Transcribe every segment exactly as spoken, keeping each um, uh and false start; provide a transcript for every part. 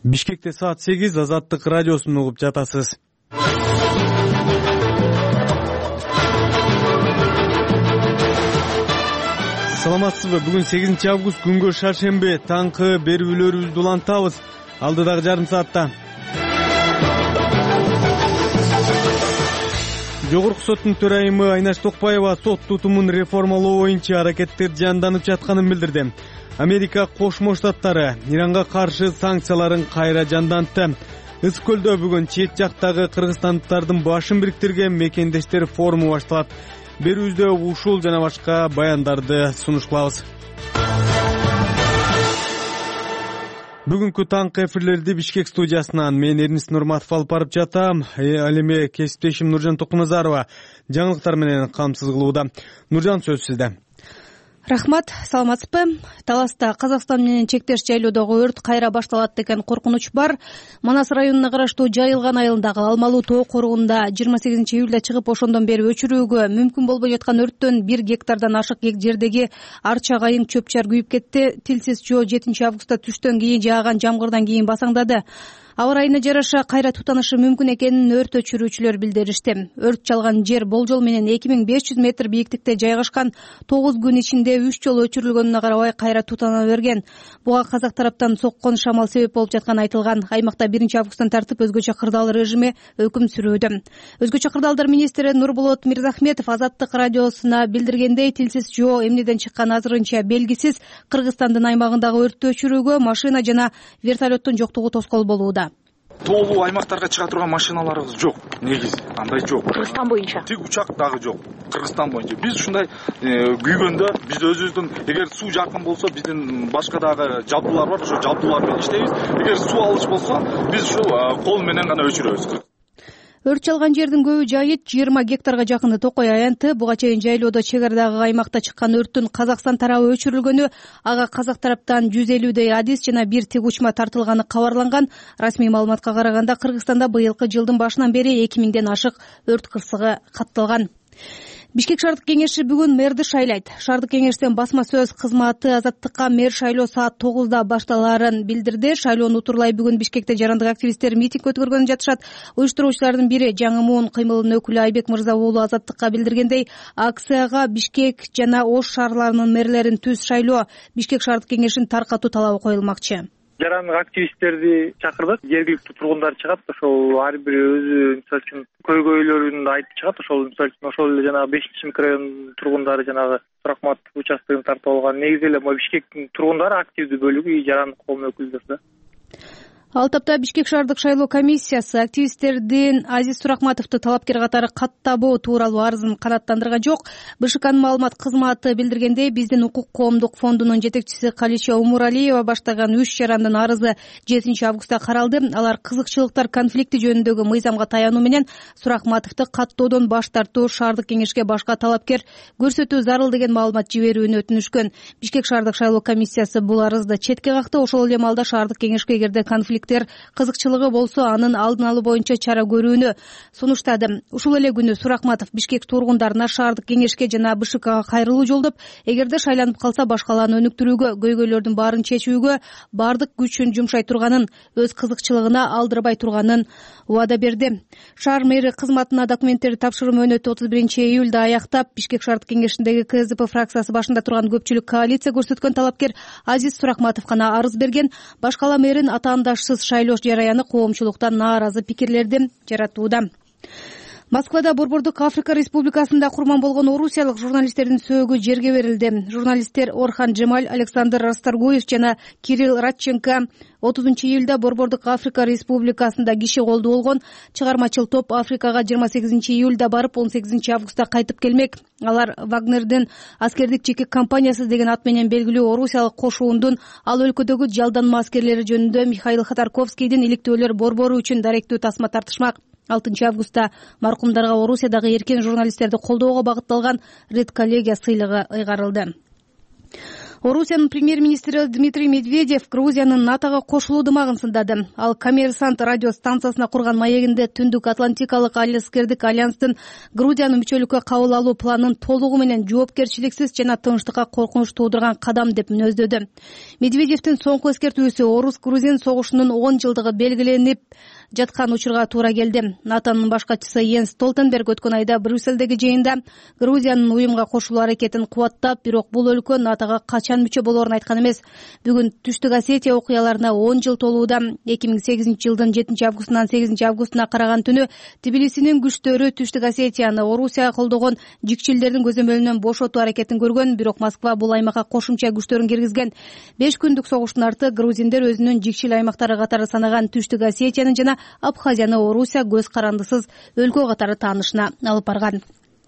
Бишкекте саат сегиз, Азаттык радиосун угуп жатасыз. Саламатсызбы? Бүгүн сегизинчи август, күнгө шаршемби. Таңкы берүүлөрүбүздү улантабыз. Алдыдагы жарым саатта. Жогорку соттун төрайымы Айнаш Токпаева сот тутумун реформалоо боюнча аракеттер жанданып жатканын билдирди. Америка Кошмо Штаттары Иранга каршы санкцияларын кайра жандантты. Ысык көлдө бүгүн чет жактагы кыргызстандыктардын башын бириктирген мекендештер форуму башталат. Берүүбүздө ушул жана башка баяндарды сунуш кылабыз. Бүгүнкү таңкы эфирлерди Бишкек студиясынан мен Эрнис Нурматов алып барып жатам. Ал эми кесиптешим Нуржан Токуназарова жаңылыктар менен камсыз кылууда. Нуржан, сөз сизде. Рахмат, саламатсызбы? Таласта Казакстан менен чектеш жайлоодогу өрт кайра башталат деген коркунуч бар. Манас районуна караштуу Жайылган айылындагы Алмалуу тоо коругунда жыйырма сегизинчи июлда чыгып, ошондон бери өчүрүүгө мүмкүн болбой жаткан өрттөн бир гектардан ашык жердеги арча, кайың, чөп-чар күйүп кетти. Тилсиз жөө жетинчи августта түштөн кийин жааган жамгырдан кийин басаңдады. Аба ырайына жараша кайра тутанышы мүмкүн экенин өрт өчүрүүчүлөр билдиришти. Өрт чалган жер болжол менен эки миң беш жүз метр бийиктикте жайгашкан. тогуз күн ичинде үч жолу өчүрүлгөнүнө карабай кайра тутана берген. Буга казак тараптан соккон шамал себеп болуп жатканы айтылган. Аймакта биринчи августтан тартып өзгөчө кырдаал режими өкүм сүрүүдө. Өзгөчө кырдаалдар министри Нурболот Мирзахметов Азаттык радиосуна билдиргендей, тилсиз жөө эмнеден чыккан азырынча белгисиз. Кыргызстандын аймагындагы өрттү өчүрүүгө машина жана вертолеттун жоктугу тоскоол болууда. Тоолуу аймактарга чыга турган машиналарыбыз жок. Негизи андай жок. Кыргызстан боюнча. Тик учак дагы жок. Кыргызстан боюнча. Биз ушундай күйгөндө, биз өзүбүздүн, эгер суу жакын болсо, биздин башка дагы жабдуулар бар, ошо жабдуулар менен иштейбиз. Эгер суу алыш болсо, биз ушул кол менен гана өчүрөбүз. Өрт чалган жердин көбү жайыт жыйырма гектарга жакыны Токой аянты. Буга чейин жайлоодо чек арадагы аймакта чыккан өрттүн Казакстан тарабы өчүрүлгөнү, ага казак тараптан жүз элүүдөй адис жана бир тиг учма тартылганы кабарланган. Расмий маалыматка караганда Кыргызстанда быйылкы жылдын башынан бери эки миңден ашык өрт кырсыгы катталган. Бишкек шаардык кеңеши бүгүн мэрди шайлайт. Шаардык кеңештен басма сөз кызматы Азаттыкка мэр шайлоо саат тогузда башталаарын билдирди. Шайлоону утурлай бүгүн Бишкекте жарандык активисттер митинг өткөргөнү жатышат. Уюштуруучулардын бири Жаңы Муун кыймылынын өкүлү Айбек Мырза уулу Азаттыкка билдиргендей, акцияга Бишкек жана Ош шаарларынын мэрлерин түз шайлоо Бишкек шаардык кеңешин таркатуу талабы коюлмакчы. Жарандык активисттерди чакырдык, жергиликтүү тургундар чыгат, ошол ар бири өзү мисалы үчүн көйгөйлөрүн айтып чыгат. Ошол мисалы үчүн ошол эле жанагы бешинчи микрорайон тургундары жанагы Суракматов участогун тартып алган. Негизи эле могу Бишкектин тургундары активдүү бөлүгү жарандык коом өкүлдөрү да. Ал тапта Бишкек шаардык шайлоо комиссиясы активисттердин Азиз Суракматовду талапкер катары каттабоо тууралуу арызын канааттандырган жок. БШКнын маалымат кызматы билдиргендей, биздин укук коомдук фондунун жетекчиси Калича Умуралиева баштаган үч жарандын арызы жетинчи августта каралды. Алар кызыкчылыктар конфликти жөнүндөгү мыйзамга таянуу менен Суракматовду каттоодон баш тартуу, шаардык кеңешке башка талапкер көрсөтүү зарыл деген маалымат жиберүүнү өтүнүшкөн. Бишкек шаардык шайлоо комиссиясы бул арызды четке какты. Ошол эле маалда шаардык кеңешке эгерде конфликт кызыкчылыгы болсо, анын алдын алуу боюнча чара көрүүнү сунуштады. Ушул эле күнү Суракматов Бишкек тургундарына шаардык кеңешке жана БШКга кайрылуу жолдоп, эгерде шайланып калса башкаларын өнүктүрүүгө, көйгөйлөрдүн баарын чечүүгө бардык күчүн жумшай турганын, өз кызыкчылыгына алдырбай турганын убада берди. Шаар мэри кызматына документтерди тапшыруу мөөнөтү отуз биринчи июлда аяктап, Бишкек шаардык кеңешиндеги КСДП фракциясы башында турган көпчүлүк коалиция көрсөткөн талапкер Азиз Суракматов гана арыз берген. Башкала мэрин атаандашсыз шайлоо жараяны коомчулуктан нааразы пикирлерди жаратууда. Москвада Борбордук Африка Республикасында курман болгон орусиялык журналисттердин сөөгү жерге берилди. Журналисттер Орхан Джемаль, Александр Расторгуев жана Кирилл Радченко отузунчу июлда Борбордук Африка Республикасында киши колду болгон. Чыгармачыл топ Африкага жыйырма сегизинчи июлда барып, он сегизинчи августта кайтып келмек. Алар Вагнердин аскердик чекек компаниясы деген ат менен белгилүү орусиялык кошуундун ал өлкөдөгү жалданма аскерлери жөнүндө Михаил Ходорковскийдин иликтөөлөр борбору үчүн даректүү тасма тартышмак. алтынчы августта маркумдарга Орусиядагы эркен журналисттерди колдоого багытталган Ред коллегия сыйлыгы ыйгарылды. Орусиянын премьер-министри Дмитрий Медведев Грузиянын НАТОго кошулуу дымагын сындады. Ал Коммерсант радио станциясына курган маегинде Түндүк Атлантикалык алыскердик альянстын Грузияны мүчөлүккө кабыл алуу планын толугу менен жоопкерчиликсиз жана тынчтыкка коркунуч туудурган кадам деп мүнөздөдү. Медведевдин соңку эскертүүсү орус-грузин согушунун он жылдыгы белгиленип жаткан учурга туура келди. НАТОнун баш катчысы Йенс Столтенберг өткөн айда Брюссельдеги жыйында Грузиянын уюмга кошулуу аракетин кубаттап, бирок бул өлкө НАТОго качан мүчө болоорун айткан эмес. Бүгүн Түштүк Осетия окуяларына он жыл толууда. эки миң сегизинчи жылдын жетинчи августунан сегизинчи августуна караган түнү Тбилисинин күчтөрү Түштүк Осетияны Орусия колдогон жикчилдердин көзөмөлүнөн бошотуу аракетин көргөн, бирок Москва бул аймакка кошумча күчтөрүн киргизген. беш күндүк согуштун арты грузиндер өзүнүн жикчил аймактары катары санаган Түштүк Осетиянын жана Абхазияны Орусия көз карандысыз өлкө катары таанышына алып барган.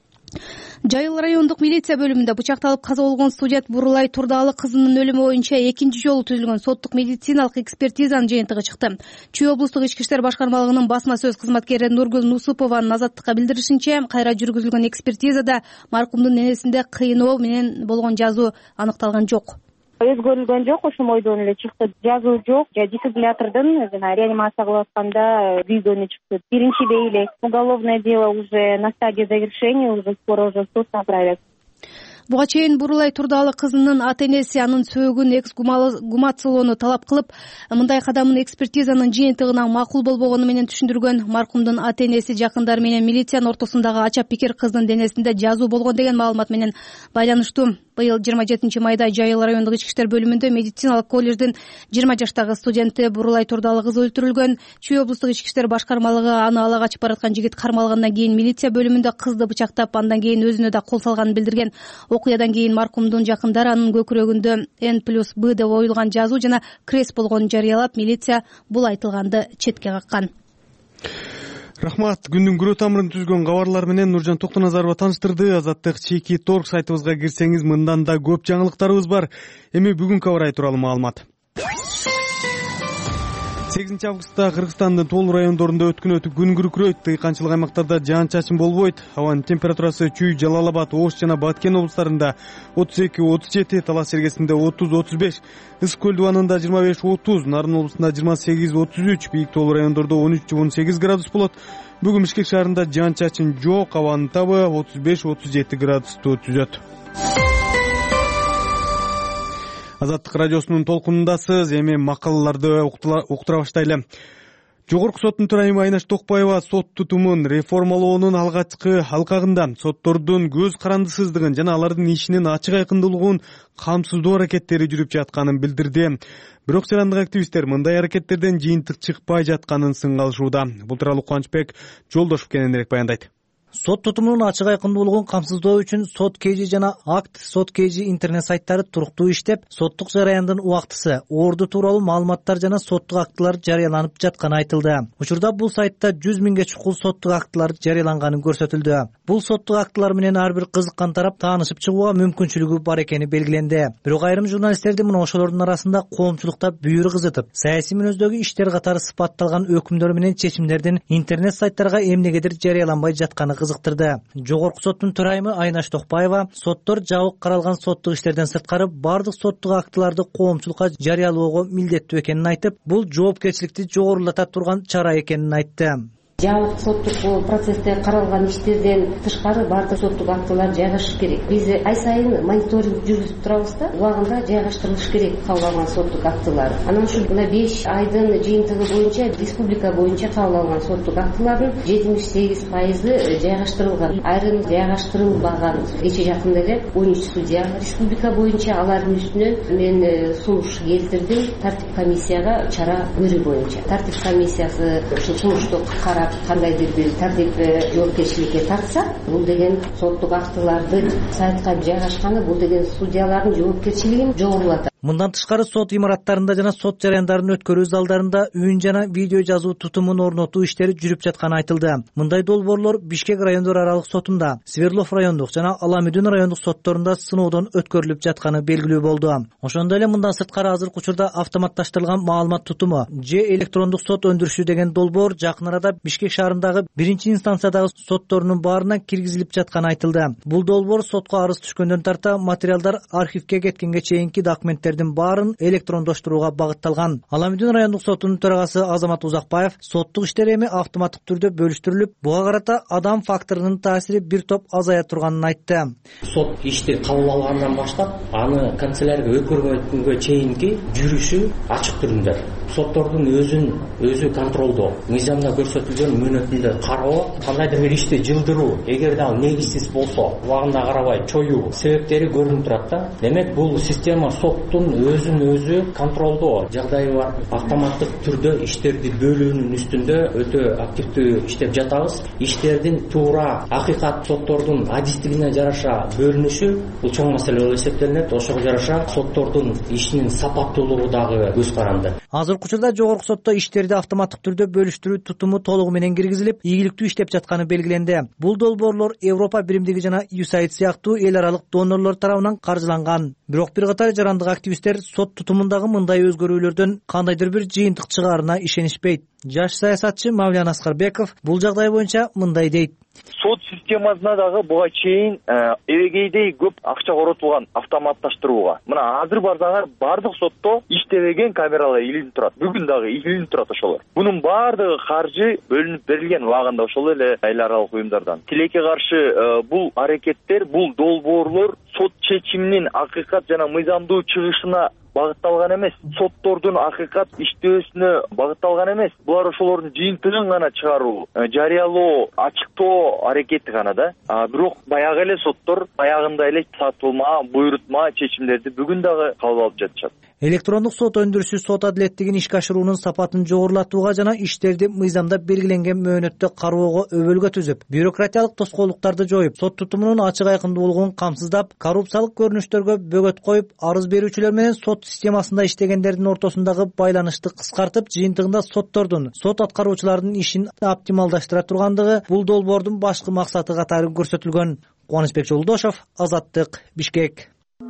Жайыл райондук милиция бөлүмүндө бычакталып каза болгон студент Бурулай Турдаалы кызынын өлүмү боюнча экинчи жолу түзүлгөн соттук медициналык экспертизанын жыйынтыгы чыкты. Чүй облустук ички иштер башкармалыгынын басма сөз кызматкери Нургүл Нусупованын азаттыкка билдиришинче, кайра жүргүзүлгөн экспертизада маркумдун энесинде кыйноо менен болгон жазуу аныкталган жок. Өзгөрүлгөн жок, ошол бойдон эле чыкты. Жазуу жок, дефибриллятордун жана реанимация кылып атканда күйгөнү чыкты. Биринчиде эле уголовное дело уже на стадии завершения, уже скоро уже суд направят. Буга чейин Бурулай Турдаалы кызынын ата-энеси анын сөөгүн эксгумациялоону талап кылып, мындай кадамын экспертизанын жыйынтыгына макул болбогону менен түшүндүргөн. Маркумдун ата-энеси жакындары менен милициянын ортосундагы ача пикир кыздын денесинде жазуу болгон деген маалымат менен байланыштуу. Быйыл жыйырма жетинчи майда Жайыл райондук ички иштер бөлүмүндө медициналык колледждин жыйырма жаштагы студенти Бурулай Турдаалы кызы өлтүрүлгөн. Чүй облустук ички иштер башкармалыгы аны ала качып бараткан жигит кармалгандан кийин милиция бөлүмүндө кызды бычактап, андан кийин өзүнө да кол салганын билдирген. Окуядан кийин маркумдун жакындары анын көкүрөгүндө Н плюс Б деп оюлган жазуу жана крест болгонун жарыялап, милиция бул айтылганды четке каккан. Рахмат. Күндүн күрөө тамырын түзгөн кабарлар менен Нуржан Токтоназарова тааныштырды. Азаттык чеки торг сайтыбызга кирсеңиз мындан да көп жаңылыктарыбыз бар. Эми бүгүнкү кабар тууралуу маалымат. сегизинчи августта Кыргызстандын тоолуу райондорунда өткөн күн күркүрөйт, тыйканчылык аймактарда жаан-чачын болбойт. Абанын температурасы Чүй, Жалал Абад, Ош жана Баткен облустарында отуз эки отуз жети, Талас Сергесинде отуз отуз беш, Ысык көл дубанында жыйырма беш отуз, Нарын облусунда жыйырма сегиз отуз үч, бийик тоолуу райондордо он үч он сегиз градус болот. Бүгүн Бишкек шаарында жаан-чачын жок, абанын табы отуз беш отуз жети градусту түзөт. Азаттык радиосунун толкунундасыз. Эми макалаларды уктура баштайлы. Жогорку соттун төрайымы Айнаш Токпаева сот тутумун реформалоонун алгачкы алкагында соттордун көз карандысыздыгын жана алардын ишинин ачык айкындуулугун камсыздоо аракеттери жүрүп жатканын билдирди. Бирок жарандык активисттер мындай аракеттерден жыйынтык чыкпай жатканын сынгалышууда. Бул тууралуу Кубанычбек Жолдошов кененирээк баяндайт. Сот тутумунун ачык айкындуулугун камсыздоо үчүн Сот Кж жана Акт Сот Кж интернет сайттары туруктуу иштеп, соттук жараяндын убактысы, орду тууралуу маалыматтар жана соттук актылар жарыяланып жатканы айтылды. Учурда бул сайтта жүз миңге чукул соттук актылар жарыяланганын көрсөтүлдү. Бул соттук актылар менен ар бир кызыккан тарап таанышып чыгууга мүмкүнчүлүгү бар экени белгиленди. Бирок айрым журналисттердин мына ошолордун арасында коомчулукта бүйүр кызытып, саясий мүнөздөгү иштер катары сыпатталган өкүмдөр менен чечимдердин интернет сайттарга эмнегедир жарыяланбай жатканы кызыктырды. Жогорку соттун төрайымы Айнаш Токпаева соттор жабык каралган соттук иштерден сырткары бардык соттук актыларды коомчулукка жарыялоого милдеттүү экенин айтып, бул жоопкерчиликти жогорулата турган чара экенин айтты. Жабык соттук процессте каралган иштерден тышкары бардык соттук актылар жайгашыш керек. Биз ай сайын мониторинг жүргүзүп турабыз да, убагында жайгаштырылыш керек кабыл алган соттук актылар. Анан ушу мына беш айдын жыйынтыгы боюнча республика боюнча кабыл алган соттук актылардын жетимиш сегиз пайызы жайгаштырылган. Айрым жайгаштырылбаган. Кече жакында эле он үч судья республика боюнча алардын үстүнөн мен сунуш келтирдим тартип комиссияга чара көрүү боюнча. Тартип комиссиясы ушул сунушту карап кандайдыр бир тартип жоопкерчиликке тартса, бул деген соттук актыларды сайтка жайгашканы, бул деген судьялардын жоопкерчилигин жогорулатат. Мындан тышкары сот имараттарында жана сот жарыяндарын өткөрүү залдарында үн жана видео жазуу тутумун орнотуу иштери жүрүп жатканы айтылды. Мындай долбоорлор Бишкек райондор аралык сотунда, Свердлов райондук жана Аламүдүн райондук сотторунда сыноодон өткөрүлүп жатканы белгилүү болду. Ошондой эле мындан сырткары азыркы учурда автоматташтырылган маалымат тутуму же электрондук сот өндүрүшү деген долбоор жакын арада Бишкек шаарындагы биринчи инстанциядагы сотторунун баарына киргизилип жатканы айтылды. Бул долбоор сотко арыз түшкөндөн тарта материалдар архивге кеткенге чейинки документтердин баарын электрондоштурууга багытталган. Аламүдүн райондук сотунун төрагасы Азамат Узакбаев соттук иштер эми автоматтык түрдө бөлүштүрүлүп, буга карата адам факторунун таасири бир топ азая турганын айтты. Сот ишти кабыл алгандан баштап аны канцелярияга өткөргөнгө чейинки жүрүшү ачык түрүндө. Соттордун өзүн өзү контролдоо, мыйзамда көрсөтүлгөн мөөнөтүндө кароо, кандайдыр бир ишти жылдыруу, эгер да негизсиз болсо, убагында карабай чоюу себептери көрүнүп турат да. Демек бул система соттун өзүн өзү контролдоо жагдайы бар. Автоматтык түрдө иштерди бөлүүнүн үстүндө өтө активдүү иштеп жатабыз. Иштердин туура акыйкат соттордун адистигине жараша бөлүнүшү бул чоң маселе болуп эсептелинет. Ошого жараша соттордун ишинин сапаттуулугу дагы көз каранды. Азыркы учурда жогорку сотто иштерди автоматтык түрдө бөлүштүрүү тутуму толугу менен киргизилип, ийгиликтүү иштеп жатканы белгиленди. Бул долбоорлор Европа биримдиги жана ю эс эй ай ди сыяктуу эл аралык донорлор тарабынан каржыланган. Бирок бир катар жарандык активисттер сот тутумундагы мындай өзгөрүүлөрдөн кандайдыр бир жыйынтык чыгаарына ишенишпейт. Жаш саясатчы Мавлян Аскарбеков бул жагдай боюнча мындай дейт. Сот системасына дагы буга чейин эбегейдей көп акча коротулган автоматташтырууга. Мына азыр барсаңар бардык сотто иштебеген камералар илинип турат. Бүгүн дагы илинип турат ошолор. Бунун баардыгы каржы бөлүнүп берилген убагында ошол эле эл аралык уюмдардан. Тилекке каршы бул аракеттер, бул долбоорлор сот чечиминин акыйкат жана мыйзамдуу чыгышына багытталган эмес. Соттордун акыйкат иштөөсүнө багытталган эмес. Булар ошолордун жыйынтыгын гана чыгаруу, жарыялоо, ачыктоо аракети гана да. А бирок баягы эле соттор баягындай эле сатылма, буйрутма чечимдерди бүгүн дагы кабыл алып жатышат. Электрондук сот өндүрүшү сот адилеттигин ишке ашыруунун сапатын жогорулатууга жана иштерди мыйзамда белгиленген мөөнөттө кароого өбөлгө түзүп, бюрократиялык тоскоолдуктарды жоюп, сот тутумунун ачык айкындуулугун камсыздап, коррупциялык көрүнүштөргө бөгөт коюп, арыз берүүчүлөр менен сот системасында иштегендердин ортосундагы байланышты кыскартып, жыйынтыгында соттордун, сот аткаруучулардын ишин оптималдаштыра тургандыгы бул долбоордун башкы максаты катары көрсөтүлгөн. Кубанычбек Жолдошов, Азаттык, Бишкек.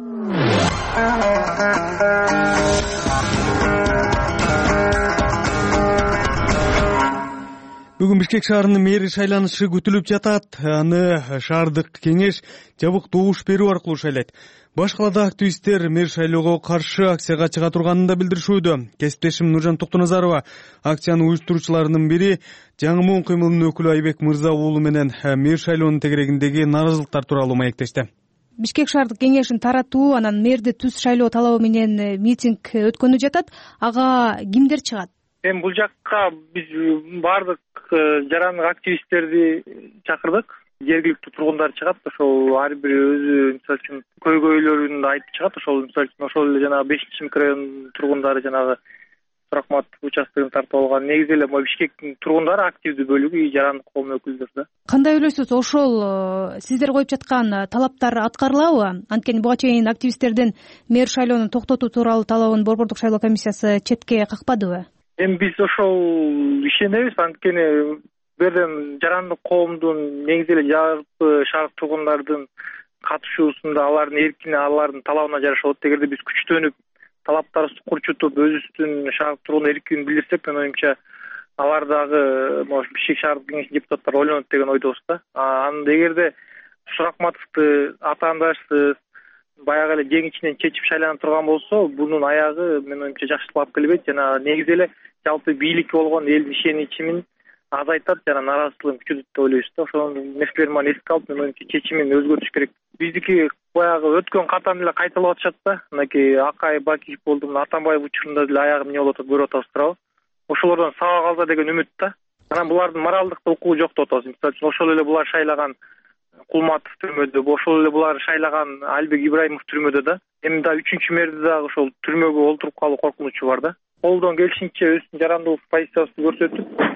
Бүгүн Бишкек шаарынын мэри шайланышы күтүлүп жатат. Аны шаардык кеңеш жабык добуш берүү аркылуу шайлайт. Баш калаада активисттер мэр шайлоого каршы акцияга чыга турганын да билдиришүүдө. Кесиптешим Нуржан Токтоназарова акциянын уюштуруучуларынын бири Жаңы Моң кыймылынын өкүлү Айбек Мырза уулу менен мэр шайлоонун тегерегиндеги наразылыктар тууралуу маектешти. Бишкек шаардык кеңешин таратуу, анан мэрди түз шайлоо талабы менен митинг өткөнү жатат. Ага кимдер чыгат? Эми бул жакка биз бардык жарандык активисттерди чакырдык. Жергиликтүү тургундар чыгат, ошол ар бири өзү мисалы үчүн көйгөйлөрүн айтып чыгат. Ошол мисалы үчүн ошол эле жанагы бешинчи микрорайон тургундары жанагы Суракмат участкын тартып алган. Негизи эле могу Бишкектин тургундары активдүү бөлүгү жарандык коом өкүлдөрү да. Кандай ойлойсуз, ошол сиздер коюп жаткан талаптар аткарылабы? Анткени буга чейин активисттердин мэр шайлоону токтотуу тууралуу талабын Борбордук шайлоо комиссиясы четке какпадыбы? Эми биз ошол ишенебиз, анткени бул жерден жарандык коомдун негизи эле жалпы шаар тургундардын катышуусунда алардын эркине, алардын талабына жараша болот. Эгерде биз күчтөнүп, талаптарыбызды курчутуп, өзүбүздүн шаар тургун эркин билдирсек, менин оюмча алар дагы могу Бишкек шаардык кеңешинин депутаттары ойлонот деген ойдобуз да. Анда эгерде Суракматовду атаандашсыз, баягы эле жең ичинен чечип шайлана турган болсо, бунун аягы менин оюмча жакшылап келбейт. Жана негизи эле жалпы бийликке болгон элдин ишенимин азайтат жана наразылыгын күчөтөт деп ойлойбуз да. Ошол нерселерди мына эске алып, менин оюмча чечимин өзгөртүш керек. Биздики баягы өткөн катарын эле кайталап атышат да. Мынакей Акай Бакиев болду, мына Атамбаев учурунда деле аягы эмне болуп атат көрүп атабыз туурабы. Ошолордон сабак алса деген үмүт да. Анан булардын моралдык укугу жок деп атабыз. Мисалы үчүн ошол эле булар шайлаган Кулматов түрмөдө, ошол эле булар шайлаган Албек Ибраимов түрмөдө да. Эми да үчүнчү мэрди дагы ошол түрмөгө олтуруп калуу коркунучу бар да. Колдон келишинче өзүнүн жарандык позициясын көрсөтүп,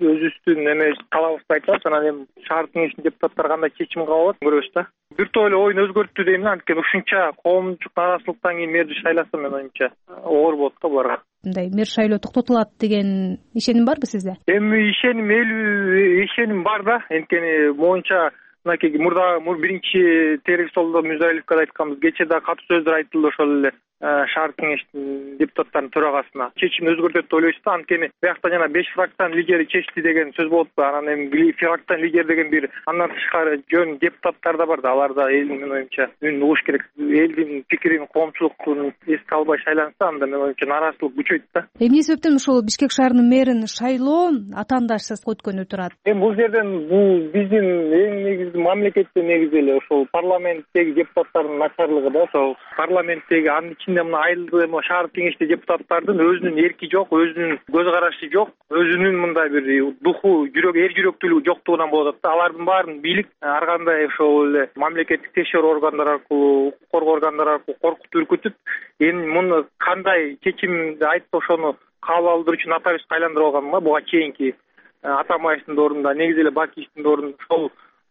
өзүбүздүн эме талабыбызды айтабыз. Анан эми шаар кеңешинин депутаттары кандай чечим кабыл алат көрөбүз да. Бир топ эле оюн өзгөрттү дейм да, анткени ушунча коомчулук нараазычылыктан кийин мэрди шайласа менин оюмча оор болот да буларга. Мындай мэр шайлоо токтотулат деген ишеним барбы сизде? Эми ишеним элүү ишеним бар да, анткени моюнча мынакей мурда биринчи терек столдо Мирзалиевге айтканбыз, кечээ да катуу сөздөр айтылды ошол эле шаар кеңешинин депутаттарынын төрагасына. Чечимди өзгөртөт деп ойлойбуз да, анткени биякта жана беш фракциянын лидери чечти деген сөз болупу. Анан эми фракциянын лидери деген бир андан тышкары жөн депутаттар да бар да, алар да элдин менин оюмча үнүн угуш керек. Элдин пикирин, коомчулуктун эске албай шайланса, анда менин оюмча нааразычылык күчөйт да. Эмне себептен ушул Бишкек шаарынын мэрин шайлоо атаандашсыз өткөнү турат? Эми бул жерден бул биздин эң негизги мамлекетте негизи эле ошол парламенттеги депутаттардын начарлыгы да. Ошол парламенттеги анын мына айылды шаар кеңеште депутаттардын өзүнүн эрки жок, өзүнүн көз карашы жок, өзүнүн мындай бир духу, жүрөк, эр жүрөктүүлүгү жоктугунан болот да. Алардын баарын бийлик ар кандай ошол эле мамлекеттик текшерүү органдары аркылуу, укук коргоо органдары аркылуу коркутуп үркүтүп, эми муну кандай чечимди айтып ошону кабыл алдыруу үчүн нотариусты айландырып алганга буга чейинки Атамбаевдин ордунда, негизи эле Бакиевдин ордунда ошол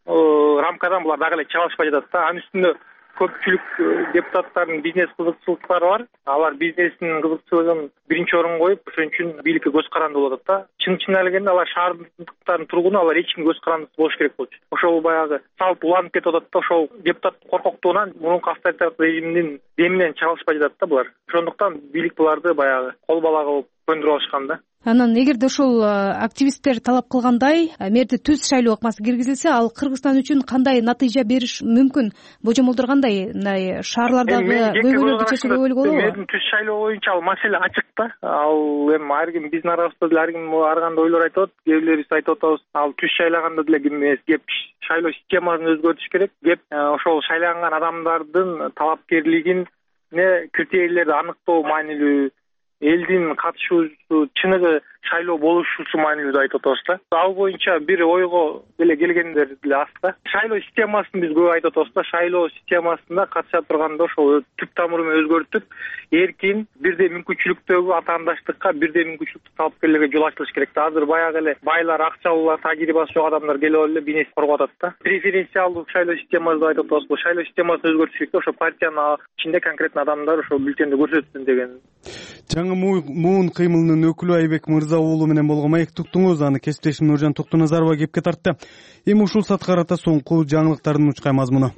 рамкадан булар дагы эле чыга алышпай жатат да. Анын үстүндө көпчүлүк депутаттардын бизнес кызыкчылыктары бар. Алар бизнесинин кызыкчылыгын биринчи орунга коюп, ошон үчүн бийликке көз каранды болот да. Чын-чын келгенде алар шаардыктардын тургуну, алар эч ким көз карандысыз болуш керек болчу. Ошол баягы салып уланып кетип атат да. Ошол депутат коркоктугунан мурунку авторитарлык режимдин деминен чыга алышпай жатат да булар. Ошондуктан бийлик буларды баягы кол бала кылып көндүрүп алышкан да. Анан эгерде ошол активисттер талап кылгандай мэрди түз шайлоо ыкмасы киргизилсе, ал Кыргызстан үчүн кандай натыйжа бериш мүмкүн? Божомолдор кандай? Мындай шаарлардагы көйгөйлөрдү чечүүгө өлгө болобу? Мэрдин түз шайлоо боюнча ал маселе ачык да. Ал эми ар ким биздин арабызда деле ар ким ар кандай ойлор айтып атат. Кээ бирлерибиз айтып атабыз, ал түз шайлаганда деле ким эмес, кеп шайлоо системасын өзгөртүш керек. Кеп ошол шайланган адамдардын талапкерлигин, критерийлерди аныктоо маанилүү, элдин катышуусу чыныгы шайлоо болушусу маанилүү деп айтып атабыз да. Ал боюнча бир ойго деле келгендер деле аз да. Шайлоо системасын биз көп айтып атабыз да. Шайлоо системасында катыша турганда ошол түп тамыры менен өзгөртүп, эркин, бирдей мүмкүнчүлүктөгү атаандаштыкка, бирдей мүмкүнчүлүктүү талапкерлерге жол ачылыш керек да. Азыр баягы эле байлар, акчалуулар, тажрыйбасы жок адамдар келип эле бизнес коргоп атат да. Преференциалдуу шайлоо системасы деп айтып атабыз. Бул шайлоо системасын өзгөртүш керек да. Ошо партиянын ичинде конкретно адамдар ошол бюллетенди көрсөтсүн деген. Жаңы муун кыймылынын өкүлү Айбек Мырза уулу менен болгон маектуктуңуз, аны кесиптешим Нуржан Токтоназарова кепке тартты. Эми ушул сатка карата соңку жаңылыктардын учкай мазмуну.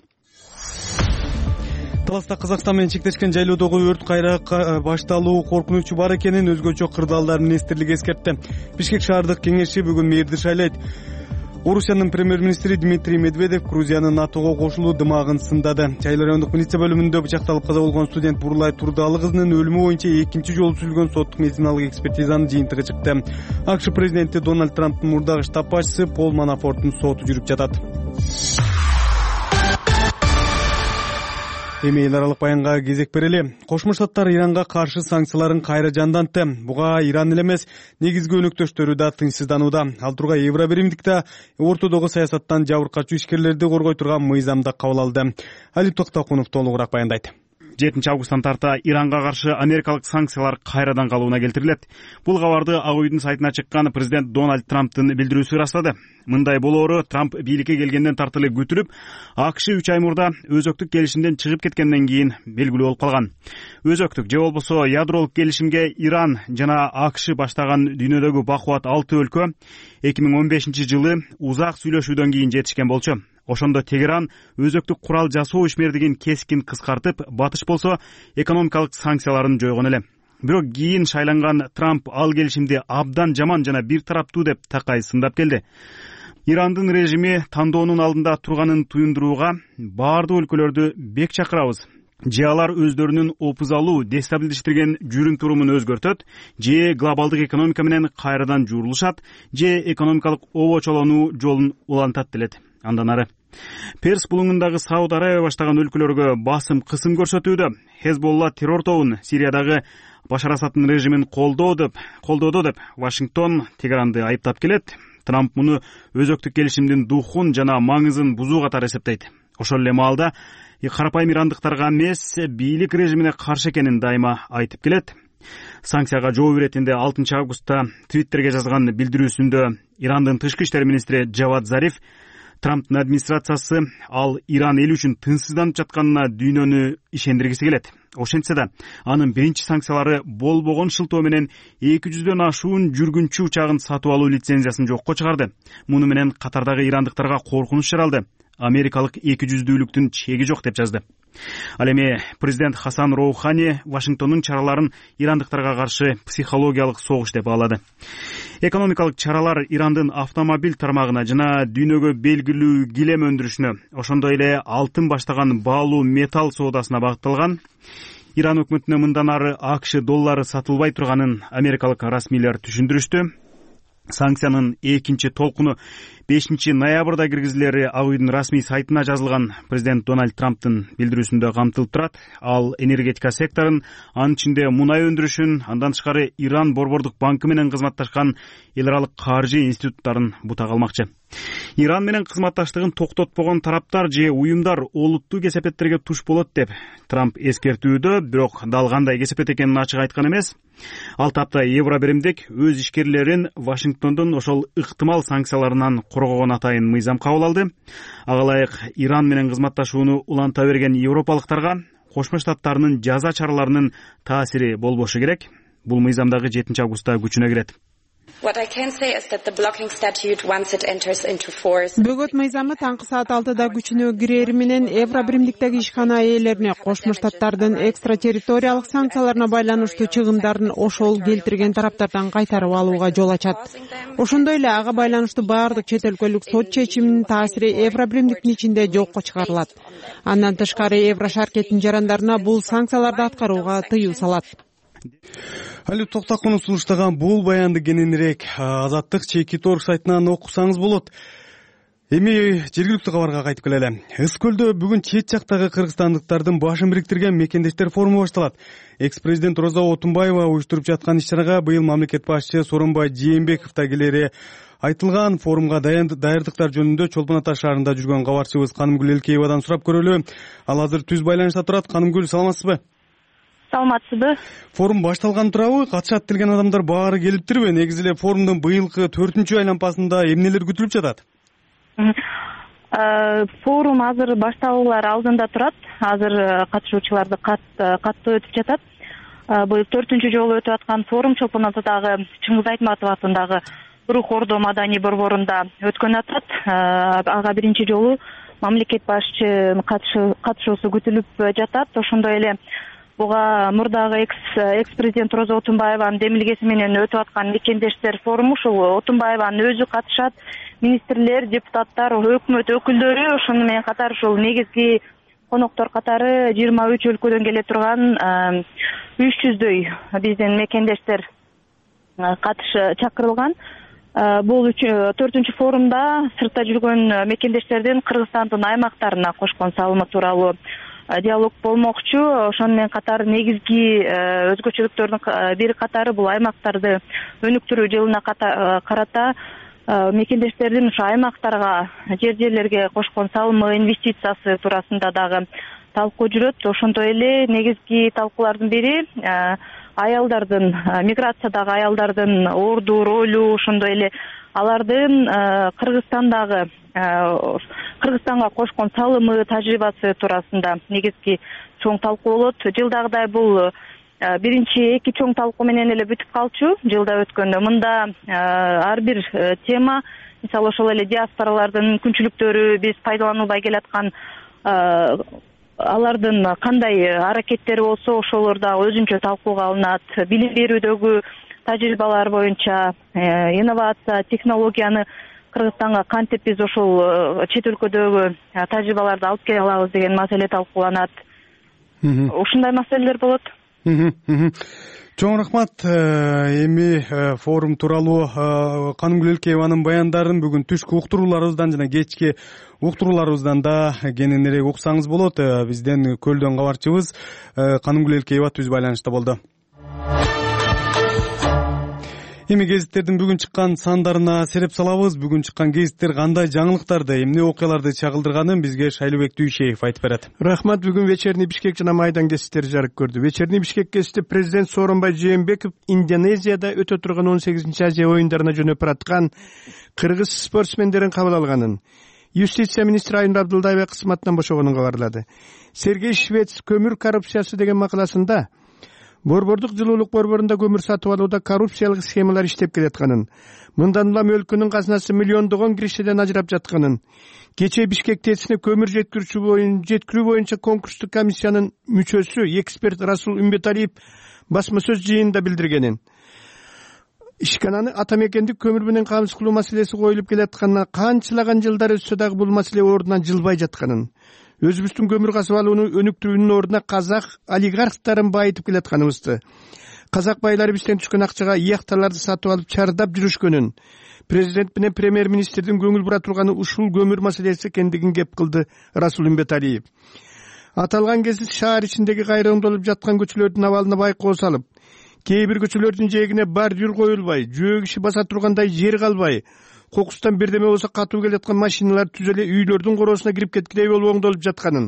Таласта Казакстан менен чектешкен жайлоодогу өрт кайра башталуу коркунучу бар экенин өзгөчө кырдаалдар министрлиги эскертти. Бишкек шаардык кеңеши бүгүн мэрди шайлайт. Орусиянын премьер-министри Дмитрий Медведев Грузиянын НАТОго кошулуу дымагын сындады. Чайлоо райондук милиция бөлүмүндө бычакталып каза болгон студент Бурлай Турдалы кызынын өлүмү боюнча экинчи жолу сүзүлгөн соттук медициналык экспертизанын жыйынтыгы чыкты. АКШ президенти Дональд Трамптын мурдагы штаб башчысы Пол Манафорттун соту жүрүп жатат. Эми эл аралык баянга кезек берели. Кошмо Штаттар Иранга каршы санкцияларын кайра жандантты. Буга Иран эле эмес, негизги өнөктөштөрү да тынчсызданууда. Ал тургай Евробиримдик да ортодогу саясаттан жабыркачуу ишкерлерди коргой турган мыйзамды кабыл алды. Алип Токтокунов толугураак баяндайт. жетинчи августтан тарта Иранга каршы америкалык санкциялар кайрадан калууна келтирилет. Бул кабарды Ак үйдүн сайтына чыккан президент Дональд Трамптын билдирүүсү ырастады. Мындай болоору Трамп бийликке келгенден тартып эле күтүлүп, АКШ үч ай мурда өзөктүк келишимден чыгып кеткенден кийин белгилүү болуп калган. Өзөктүк же болбосо ядролук келишимге Иран жана АКШ баштаган дүйнөдөгү бакубат алты өлкө эки миң он бешинчи жылы узак сүйлөшүүдөн кийин жетишкен болчу. Ошондо Тегеран өзөктүк курал жасоо ишмердигин кескин кыскартып, батыш болсо экономикалык санкцияларын жойгон эле. Бирок кийин шайланган Трамп ал келишимди абдан жаман жана бир тараптуу деп такай сындап келди. Ирандын режими тандоонун алдында турганын туюндурууга баардык өлкөлөрдү бек чакырабыз. Же алар өздөрүнүн опузалуу дестабилдештирген жүрүм турумун өзгөртөт, же глобалдык экономика менен кайрадан жуурулушат, же экономикалык обочолонуу жолун улантат делет. Андан ары Перс булуңундагы Сауд Арабия баштаган өлкөлөргө басым кысым көрсөтүүдө. Хезболла террор тобун Сириядагы Башар Асадтын режимин колдоо деп, колдоодо деп Вашингтон Тегеранды айыптап келет. Трамп муну өзөктүк келишимдин духун жана маңызын бузуу катары эсептейт. Ошол эле маалда карапайым ирандыктарга эмес, бийлик режимине каршы экенин дайыма айтып келет. Санкцияга жооп иретинде алтынчы августта Твиттерге жазган билдирүүсүндө Ирандын тышкы иштер министри Джавад Зариф Трамптын администрациясы ал Иран эл үчүн тынчсызданып жатканына дүйнөнү ишендиргиси келет. Ошентсе да анын биринчи санкциялары болбогон шылтоо менен эки жүздөн ашуун жүргүнчү учагын сатып алуу лицензиясын жокко чыгарды. Муну менен катардагы ирандыктарга коркунуч жаралды. Америкалык эки жүздүүлүктүн чеги жок деп жазды. Ал эми президент Хасан Роухани Вашингтондун чараларын ирандыктарга каршы психологиялык согуш деп баалады. Экономикалык чаралар Ирандын автомобиль тармагына жана дүйнөгө белгилүү килем өндүрүшүнө, ошондой эле алтын баштаган баалуу металл соодасына багытталган. Иран өкмөтүнө мындан ары АКШ доллары сатылбай турганын америкалык расмийлер түшүндүрүштү. Санкциянын экинчи толкуну бешинчи ноябрда киргизилери Ак үйдүн расмий сайтына жазылган президент Дональд Трамптын билдирүүсүндө камтылып турат. Ал энергетика секторун, анын ичинде мунай өндүрүшүн, андан тышкары Иран борбордук банкы менен кызматташкан эл аралык каржы институттарын бутак алмакчы. Иран менен кызматташтыгын токтотпогон тараптар же уюмдар олуттуу кесепеттерге туш болот деп Трамп эскертүүдө, бирок дал кандай кесепет экенин ачык айткан эмес. Ал тапта Евробиримдик өз ишкерлерин Вашингтондун ошол ыктымал санкцияларынан коргогон атайын мыйзам кабыл алды. Ага ылайык Иран менен кызматташууну уланта берген европалыктарга Кошмо Штаттарынын жаза чараларынын таасири болбошу керек. Бул мыйзам дагы жетинчи августта күчүнө кирет. Бөгөт мыйзамы таңкы саат алтыда күчүнө кирери менен Евробиримдиктеги ишкана ээлерине Кошмо Штаттардын экстратерриториялык санкцияларына байланыштуу чыгымдарын ошол келтирген тараптардан кайтарып алууга жол ачат. Ошондой эле ага байланыштуу баардык чет өлкөлүк сот чечиминин таасири Евробиримдиктин ичинде жокко чыгарылат. Андан тышкары Еврошаркеттин жарандарына бул санкцияларды аткарууга тыюу салат. Алип Токтакунов сунуштаган бул баянды кененирээк Азаттык чеки торг сайтынан окусаңыз болот. Эми жергиликтүү кабарга кайтып келели. Ыс көлдө бүгүн чет жактагы кыргызстандыктардын башын бириктирген мекендештер форуму башталат. Экс-президент Роза Отунбаева уюштуруп жаткан иш-чарага быйыл мамлекет башчысы Сооронбай Жээнбеков да келери айтылган. Форумга даярдыктар жөнүндө Чолпон Ата шаарында жүргөн кабарчыбыз Канымгүл Элкеевадан сурап көрөлү. Ал азыр түз байланышта турат. Канымгүл, саламатсызбы? Саламатсызбы? Форум башталган турабы? Катышат деген адамдар баары келиптирби? Негизи эле форумдун быйылкы төртүнчү айланпасында эмнелер күтүлүп жатат? Форум азыр башталуулар алдында турат. Азыр катышуучуларды каттуу өтүп жатат. Быйыл төртүнчү жолу өтүп аткан форум Чолпон Атадагы Чыңгыз Айтматов атындагы Рух Ордо маданий борборунда өткөн атат. Ага биринчи жолу мамлекет башчынын катышуусу күтүлүп жатат. Ошондой эле буга мурдагы экс-президент Роза Отунбаеванын демилгеси менен өтүп аткан мекендештер форуму, ушул Отунбаеванын өзү катышат, министрлер, депутаттар, өкмөт өкүлдөрү, ошону менен катар ушул негизги коноктор катары жыйырма үч өлкөдөн келе турган үч жүздөй биздин мекендештер катыш чакырылган. Бул төртүнчү форумда сыртта жүргөн мекендештердин Кыргызстандын аймактарына кошкон салымы тууралуу диалог болмокчу. Ошону менен катар негизги өзгөчөлүктөрдүн бир катары бул аймактарды өнүктүрүү жылына карата мекендештердин ушу аймактарга, жер жерлерге кошкон салымы, инвестициясы туурасында дагы талкуу жүрөт. Ошондой эле негизги талкуулардын бири аялдардын, миграциядагы аялдардын орду, ролу, ошондой эле алардын Кыргызстандагы Кыргызстанга кошкон салымы, тажрыйбасы туурасында негизги чоң талкуу болот. Жылдагыдай бул биринчи эки чоң талкуу менен эле бүтүп калчу. Жылда өткөндө мында ар бир тема, мисалы ошол эле диаспоралардын мүмкүнчүлүктөрү, биз пайдаланылбай келаткан алардын кандай аракеттери болсо ошолор дагы өзүнчө талкууга алынат. Билим берүүдөгү тажрыйбалар боюнча инновация, технологияны Кыргызстанга кантип биз ошол чет өлкөдөгү тажрыйбаларды алып келе алабыз деген маселе талкууланат. Ушундай маселелер болот. Чоң рахмат. Эми форум тууралуу Канымгүл Элкееванын баяндарын бүгүн түшкү уктурууларыбыздан жана кечки уктурууларыбыздан да кененирээк уксаңыз болот. Бизден Көлдөн кабарчыбыз Канымгүл Элкеева түз байланышта болду. эми гезиттердин бүгүн чыккан сандарына сереп салабыз. Бүгүн чыккан гезиттер кандай жаңылыктарды, эмне окуяларды чагылдырганын бизге Шайлообек Дүйшеев айтып берет. Рахмат. Бүгүн Вечерний Бишкек жана Майдан гезиттери жарык көрдү. Вечерний Бишкек гезити президент Сооронбай Жээнбеков Индонезияда өтө турган он сегизинчи Азия оюндарына жөнөп бараткан кыргыз спортсмендерин кабыл алганын, юстиция министри Айнур Абдылдаева кызматынан бошогонун кабарлады. Сергей Швец көмүр коррупциясы деген макаласында борбордук жылуулук борборунда көмүр сатып алууда коррупциялык схемалар иштеп келатканын, мындан улам өлкөнүн казынасы миллиондогон киришеден ажырап жатканын, кечээ Бишкек ТЭЦине көмүр жеткирүүчү боюнча жеткирүү боюнча конкурстук комиссиянын мүчөсү эксперт Расул Үмбеталиев басма сөз жыйынында билдиргенин, ишкананы ата мекендик көмүр менен камсыз кылуу маселеси коюлуп келатканына канчалаган жылдар өтсө дагы бул маселе ордунан жылбай жатканын, өзүбүздүн көмүр казып алууну өнүктүрүүнүн ордуна казак олигархтарын байытып келатканыбызды, казак байлары бизден түшкөн акчага яхталарды сатып алып чардап жүрүшкөнүн, президент менен премьер министрдин көңүл бура турганы ушул көмүр маселеси экендигин кеп кылды Расул Үмбеталиев. Аталган кезде шаар ичиндеги кайра оңдолуп жаткан көчөлөрдүн абалына байкоо салып, кээ бир көчөлөрдүн жээгине бордюр коюлбай, жөө киши баса тургандай жер калбай, кокустан бирдеме болсо катуу келаткан машиналар түз эле үйлөрдүн короосуна кирип кеткидей болуп оңдолуп жатканын,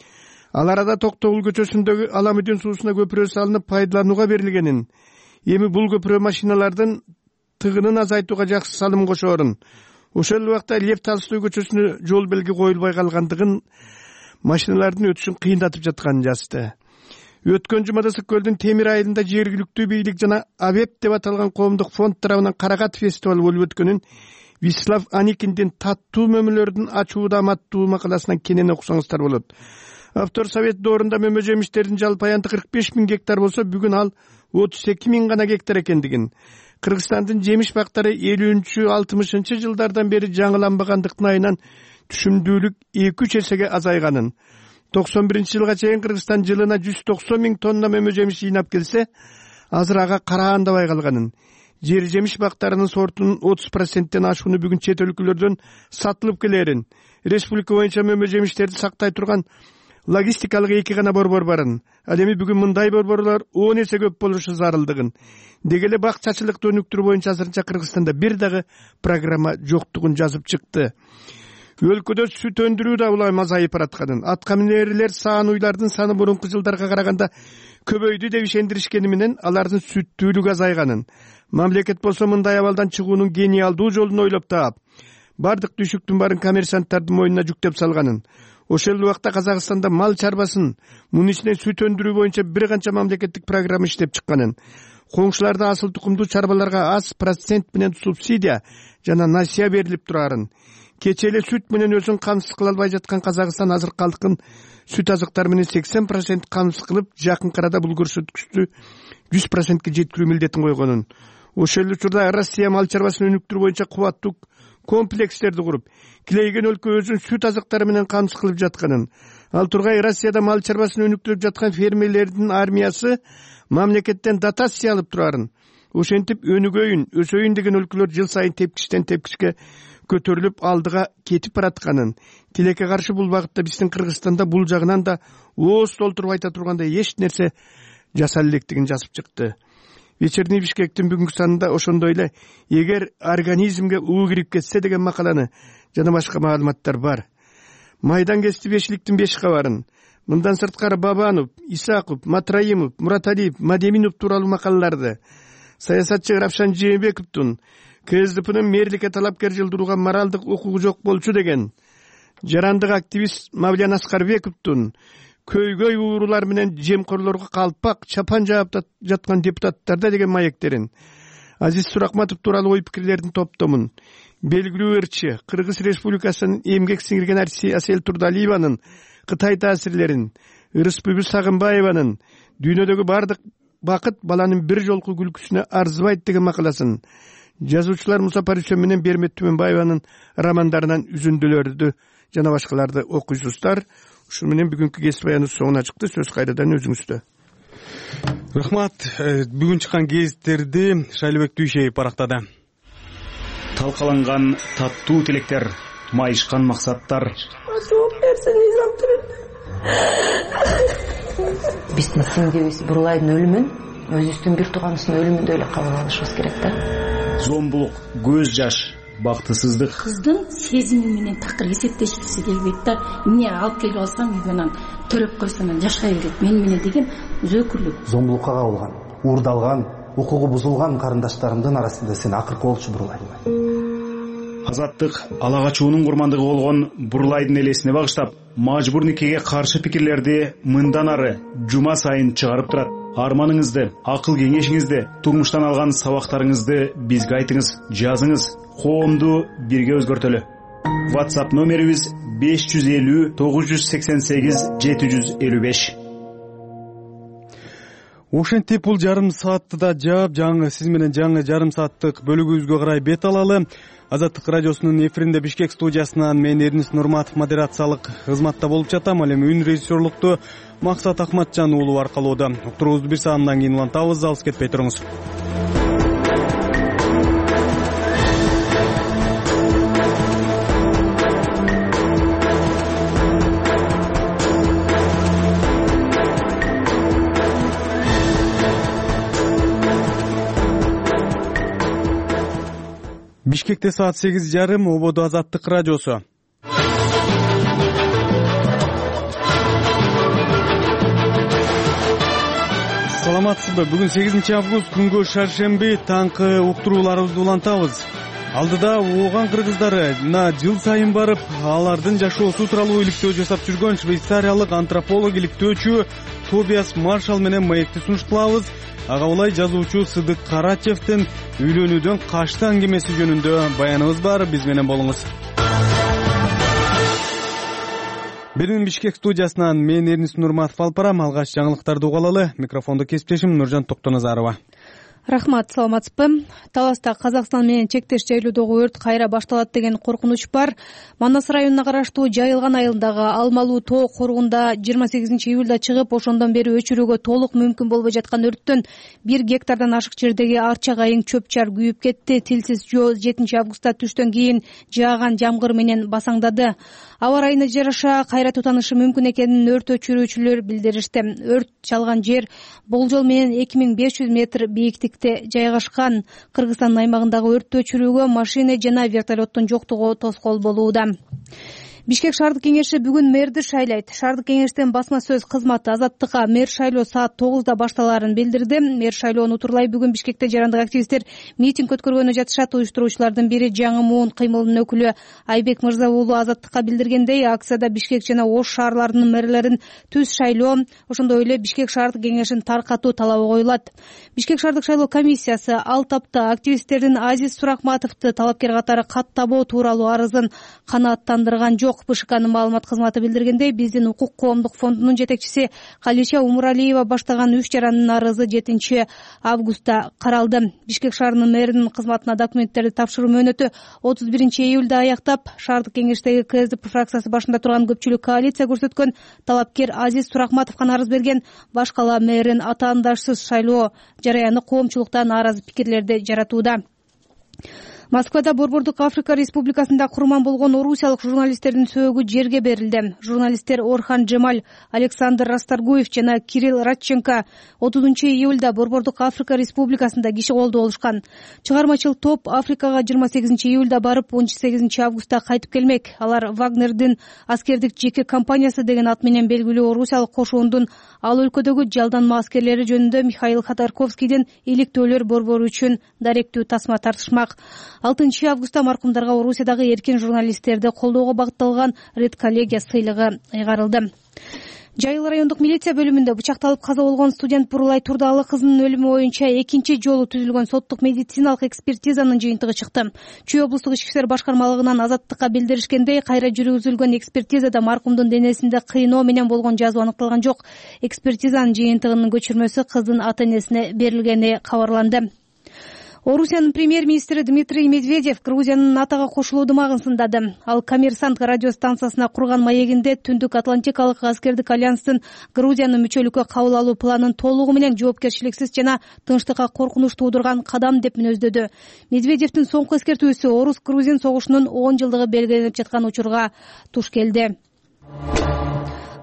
ал арада Токтогул көчөсүндөгү Аламүдүн суусуна көпүрө салынып пайдаланууга берилгенин, эми бул көпүрө машиналардын тыгынын азайтууга жакшы салым кошоорун, ошол убакта Лев Толстой көчөсүнө жол белги коюлбай калгандыгын, машиналардын өтүшүн кыйындатып жатканын жазды. Өткөн жумада Ысык көлдүн Темир айылында жергиликтүү бийлик жана Абеп деп аталган коомдук фонд тарабынан карагат фестивалы болуп өткөнүн Вячеслав Аникиндин «Таттуу мөмөлөрдүн ачуу даматтуу» макаласынан кенен окусаңыздар болот. Автор совет доорунда мөмө жемиштердин жалпы аянты кырк беш миң гектар болсо, бүгүн ал отуз эки миң гана гектар экендигин, Кыргызстандын жемиш бактары элүүнчү алтымышынчы жылдардан бери жаңыланбагандыктын айынан түшүмдүүлүк эки үч эсеге азайганын, токсон биринчи жылга чейин Кыргызстан жылына жүз токсон миң тонна мөмө жемиш жыйнап келсе, азыр ага караандабай калганын, жер жемиш бактарынын сортунун отуз проценттен ашууну бүгүн чет өлкөлөрдөн сатылып келерин, республика боюнча мөмө жемиштерди сактай турган логистикалык эки гана борбор барын, ал эми бүгүн мындай борборлор он эсе көп болушу зарылдыгын, деги эле бакчачылыкты өнүктүрүү боюнча азырынча Кыргызстанда бир дагы программа жоктугун жазып чыкты. Өлкөдө сүт өндүрүү да улам азайып баратканын, аткаминерлер саан уйлардын саны мурунку жылдарга караганда көбөйдү деп ишендиришкени менен алардын сүттүүлүгү азайганын, мамлекет болсо мындай абалдан чыгуунун гениалдуу жолун ойлоп таап, бардык түшүктүн баарын коммерсанттардын мойнуна жүктөп салганын, ошол убакта Казакстанда мал чарбасын, мунун ичинен сүт өндүрүү боюнча бир канча мамлекеттик программа иштеп чыкканын, коңшуларда асыл тукумдуу чарбаларга аз процент менен субсидия жана насыя берилип турарын, кечээ эле сүт менен өзүн камсыз кыла албай жаткан Казакстан азыр калкын сүт азыктары менен сексен процент камсыз кылып, жакын арада бул көрсөткүчтү жүз процентке жеткирүү милдетин койгонун, ошол эле учурда Россия мал чарбасын өнүктүрүү боюнча кубаттуу комплекстерди куруп, килейген өлкө өзүн сүт азыктары менен камсыз кылып жатканын, ал тургай Россияда мал чарбасын өнүктүрүп жаткан фермерлердин армиясы мамлекеттен дотация алып турарын, ошентип өнүгөйүн, өсөйүн деген өлкөлөр жыл сайын тепкичтен тепкичке көтөрүлүп алдыга кетип баратканын, тилекке каршы бул багытта биздин Кыргызстанда бул жагынан да ооз толтуруп айта тургандай эч нерсе жасала электигин жазып чыкты. Вечерний Бишкектин бүгүнкү санында ошондой эле эгер организмге уу кирип кетсе деген макаланы жана башка маалыматтар бар. Майдан гезити бешиликтин беш кабарын, мындан сырткары Бабанов, Исаков, Матраимов, Мураталиев, Мадеминов тууралуу макалаларды, саясатчы Равшан Жээнбековдун КСДПнын мэрликке талапкер жылдырууга моралдык укугу жок болчу деген, жарандык активист Мавлян Аскарбековдун көйгөй уурулар менен жемкорлорго калпак чапан жаап жаткан депутаттарда деген маектерин, Азиз Суракматов тууралуу ой пикирлердин топтомун, белгилүү ырчы Кыргыз Республикасынын эмгек сиңирген Асель Турдалиеванын Кытай таасирлерин, Ырысбүбү Сагынбаеванын дүйнөдөгү бардык бакыт баланын бир жолку күлкүсүнө арзыбайт деген макаласын, жазуучулар Муса Парисен менен Бермет Түмөнбаеванын романдарынан үзүндүлөрдү жана башкаларды окуйсуздар. Ушу менен бүгүнкү гезит баяныбыз соңуна чыкты. Сөз кайрадан өзүңүздө. Рахмат. Бүгүн чыккан гезиттерди Шайлообек Дүйшеев барактады. Талкаланган таттуу тилектер, майышкан максаттар. Биздин сиңдибиз Бурлайдын өлүмүн өзүбүздүн бир тууганыбыздын өлүмүндөй эле кабыл алышыбыз керек да. зомбулук, көз жаш, бактысыздык. Кыздын сезими менен такыр эсептешкиси келбейт да. Эмне алып келип алсам үйдөн төрөп койсом жашай берет. Мен менен деген өзөкүрлүк. Зомбулукка кабылган, уурдалган, укугу бузулган карындаштарымдын арасында сен акыркы болчу Бурлайдын. Азаттык ала качуунун курмандыгы болгон Бурлайдын элесине багыштап, мажбур никеге каршы пикирлерди мындан ары жума сайын чыгарып турат. Арманыңызды, акыл кеңешиңизди, турмуштан алган сабактарыңызды бизге айтыңыз, жазыңыз. Коомду бирге өзгөртөлү. WhatsApp номерибиз беш жүз элүү тогуз жүз сексен сегиз жети жүз элүү беш. Ошентип бул жарым сааттыда жаап жаңы сиз менен жаңы жарым сааттык бөлүгүбүзгө карай бет алалы. Азаттык радиосунун эфиринде Бишкек студиясынан мен Эрнис Нурматов модерациялык кызматта болуп жатам. Ал эми үн режиссерлукту Максат Акматжан уулу аркалоодо. Уктуруубузду бир саатдан кийин улантабыз, алыс кетпей туруңуз. Бишкекте саат сегиз жарым, ободо Азаттык радиосу. Саламатсызбы? Бүгүн сегизинчи август, күнгө шаршемби, таңкы уктурууларыбызды улантабыз. Алдыда ооган кыргыздары жыл сайын барып, алардын жашоосу тууралуу иликтөө жасап жүргөн швейцариялык антрополог иликтөөчү Тобиас Маршал менен маекти сунушталабыз. Ага улай жазуучу Сыдык Карачевдин үйлөнүүдөн качты аңгемеси жөнүндө баяныбыз бар, биз менен болуңуз. Бирин Бишкек студиясынан мен Эрнис Нурматов алып барам. Алгач жаңылыктарды угалалы. Микрофондо кесиптешим Нуржан Токтоназарова. Рахмат, саламатсызбы? Таласта Казакстан менен чектеш жайлоодогу өрт кайра башталат деген коркунуч бар. Манас районуна караштуу Жайылган айылындагы Алмалуу тоо коругунда жыйырма сегизинчи июлда чыгып, ошондон бери өчүрүүгө толук мүмкүн болбой жаткан өрттөн бир гектардан ашык жердеги арча кайың чөп-чар күйүп кетти. Тилсиз жоо жетинчи августта түштөн кийин жааган жамгыр менен басаңдады. Аба ырайына жараша кайра тутанышы мүмкүн экенин өрт өчүрүүчүлөр билдиришти. Өрт чалган жер болжол менен эки миң беш жүз метр бийиктикте жайгашкан. Кыргызстандын аймагындагы өрттү өчүрүүгө машина жана вертолеттун жоктугу тоскоол болууда. Бишкек шаардык кеңеши бүгүн мэрди шайлайт. Шаардык кеңештин басма сөз кызматы Азаттыкка мэр шайлоо саат тогузда башталаарын билдирди. Мэр шайлоону утурлай бүгүн Бишкекте жарандык активисттер митинг өткөргөнү жатышат. Уюштуруучулардын бири Жаңы Муун кыймылынын өкүлү Айбек Мырза уулу Азаттыкка билдиргендей, акцияда Бишкек жана Ош шаарларынын мэрлерин түз шайлоо, ошондой эле Бишкек шаардык кеңешин таркатуу талабы коюлат. Бишкек шаардык шайлоо комиссиясы ал тапта активисттердин Азиз Суракматовду талапкер катары каттабоо тууралуу арызын канааттандырган жок. БШКнын маалымат кызматы билдиргендей, биздин укук коомдук фондунун жетекчиси Калича Умуралиева баштаган үч чаранын арызы жетинчи августта каралды. Бишкек шаарынын мэринин кызматына документтерди тапшыруу мөөнөтү отуз биринчи июлда аяктап, шаардык кеңештеги КСДП фракциясы башында турган көпчүлүк коалиция көрсөткөн талапкер Азиз Суракматовго арыз берген. Баш кала мэрин атаандашсыз шайлоо жараяны коомчулукта нааразы пикирлерди жаратууда. Москвада Борбордук Африка Республикасында курман болгон орусиялык журналисттердин сөөгү жерге берилди. Журналисттер Орхан Джемаль, Александр Расторгуев жана Кирилл Радченко отузунчу июлда Борбордук Африка Республикасында киши колдо болушкан. Чыгармачыл топ Африкага жыйырма сегизинчи июлда барып, он сегизинчи августта кайтып келмек. Алар Вагнердин аскердик жеке компаниясы деген ат менен белгилүү орусиялык кошуундун ал өлкөдөгү жалданма аскерлери жөнүндө Михаил Ходорковскийдин иликтөөлөр борбору үчүн даректүү тасма тартышмак. алтынчы августта маркумдарга Орусиядагы эркин журналисттерди колдоого багытталган Ред коллегия сыйлыгы ыйгарылды. Жайыл райондук милиция бөлүмүндө бычакталып каза болгон студент Бурлай Турдалы кызынын өлүмү боюнча экинчи жолу түзүлгөн соттук медициналык экспертизанын жыйынтыгы чыкты. Чүй облустук ички иштер башкармалыгынан Азаттыкка билдиришкендей, кайра жүргүзүлгөн экспертизада маркумдун денесинде кыйноо менен болгон жазуу аныкталган жок. Экспертизанын жыйынтыгынын көчүрмөсү кыздын ата-энесине берилгени кабарланды. Орусиянын премьер-министри Дмитрий Медведев Грузиянын НАТОго кошулуу дымагын сындады. Ал Коммерсант радио станциясына курган маегинде Түндүк Атлантикалык аскердик альянстын Грузияны мүчөлүккө кабыл алуу планын толугу менен жоопкерчиликсиз жана тынчтыкка коркунуч туудурган кадам деп мүнөздөдү. Медведевдин соңку эскертүүсү орус-грузин согушунун он жылдыгы белгиленип жаткан учурга туш келди.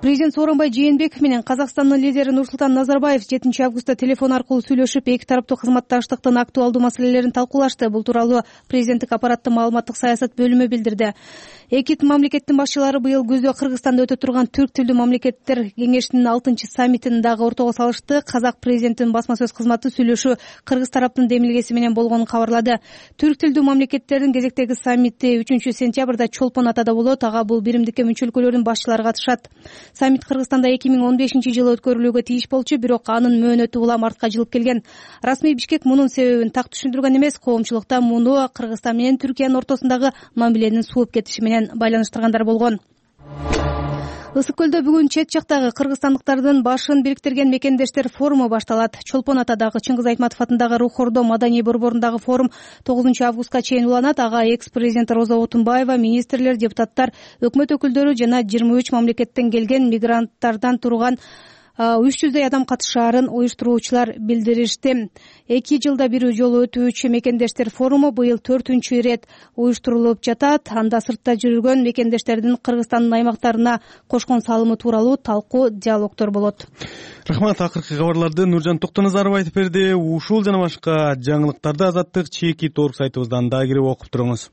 Президент Сооронбай Жээнбеков менен Казакстандын лидери Нурсултан Назарбаев жетинчи августта телефон аркылуу сүйлөшүп, эки тараптуу кызматташтыктын актуалдуу маселелерин талкуулашты. Бул тууралуу президенттик аппараттын маалыматтык саясат бөлүмү билдирди. Эки мамлекеттин башчылары быйыл күздө Кыргызстанда өтө турган түрк тилдүү мамлекеттер кеңешинин алтынчы саммитин дагы ортого салышты. Казак президентинин басма сөз кызматы сүйлөшүү кыргыз тараптын демилгеси менен болгонун кабарлады. Түрк тилдүү мамлекеттердин кезектеги саммити үчүнчү сентябрда Чолпон Атада болот. Ага бул биримдикке мүчө өлкөлөрдүн башчылары катышат. Саммит Кыргызстанда эки миң он бешинчи жылы өткөрүлүүгө тийиш болчу, бирок анын мөөнөтү улам артка жылып келген. Расмий Бишкек мунун себебин так түшүндүргөн эмес, коомчулукта муну Кыргызстан менен Түркиянын ортосундагы мамиленин сууп кетиши менен байланыштыргандар болгон. Ысык көлдө бүгүн чет жактагы кыргызстандыктардын башын бириктирген мекендештер форуму башталат. Чолпон Атадагы Чыңгыз Айтматов атындагы Рухордо маданий борборундагы форум тогузунчу августка чейин уланат. Ага экс-президент Роза Отунбаева, министрлер, депутаттар, өкмөт өкүлдөрү жана жыйырма үч мамлекеттен келген мигранттардан турган үч жүздөй адам катышаарын уюштуруучулар билдиришти. Эки жылда бир жолу өтүүчү мекендештер форуму быйыл төртүнчү ирет уюштурулуп жатат. Анда сыртта жүргөн мекендештердин Кыргызстандын аймактарына кошкон салымы тууралуу талкуу, диалогдор болот. Рахмат. Акыркы кабарларды Нуржан Токтоназаров айтып берди. Ушул жана башка жаңылыктарды Азаттык чеки торг сайтыбыздан да кирип окуп туруңуз.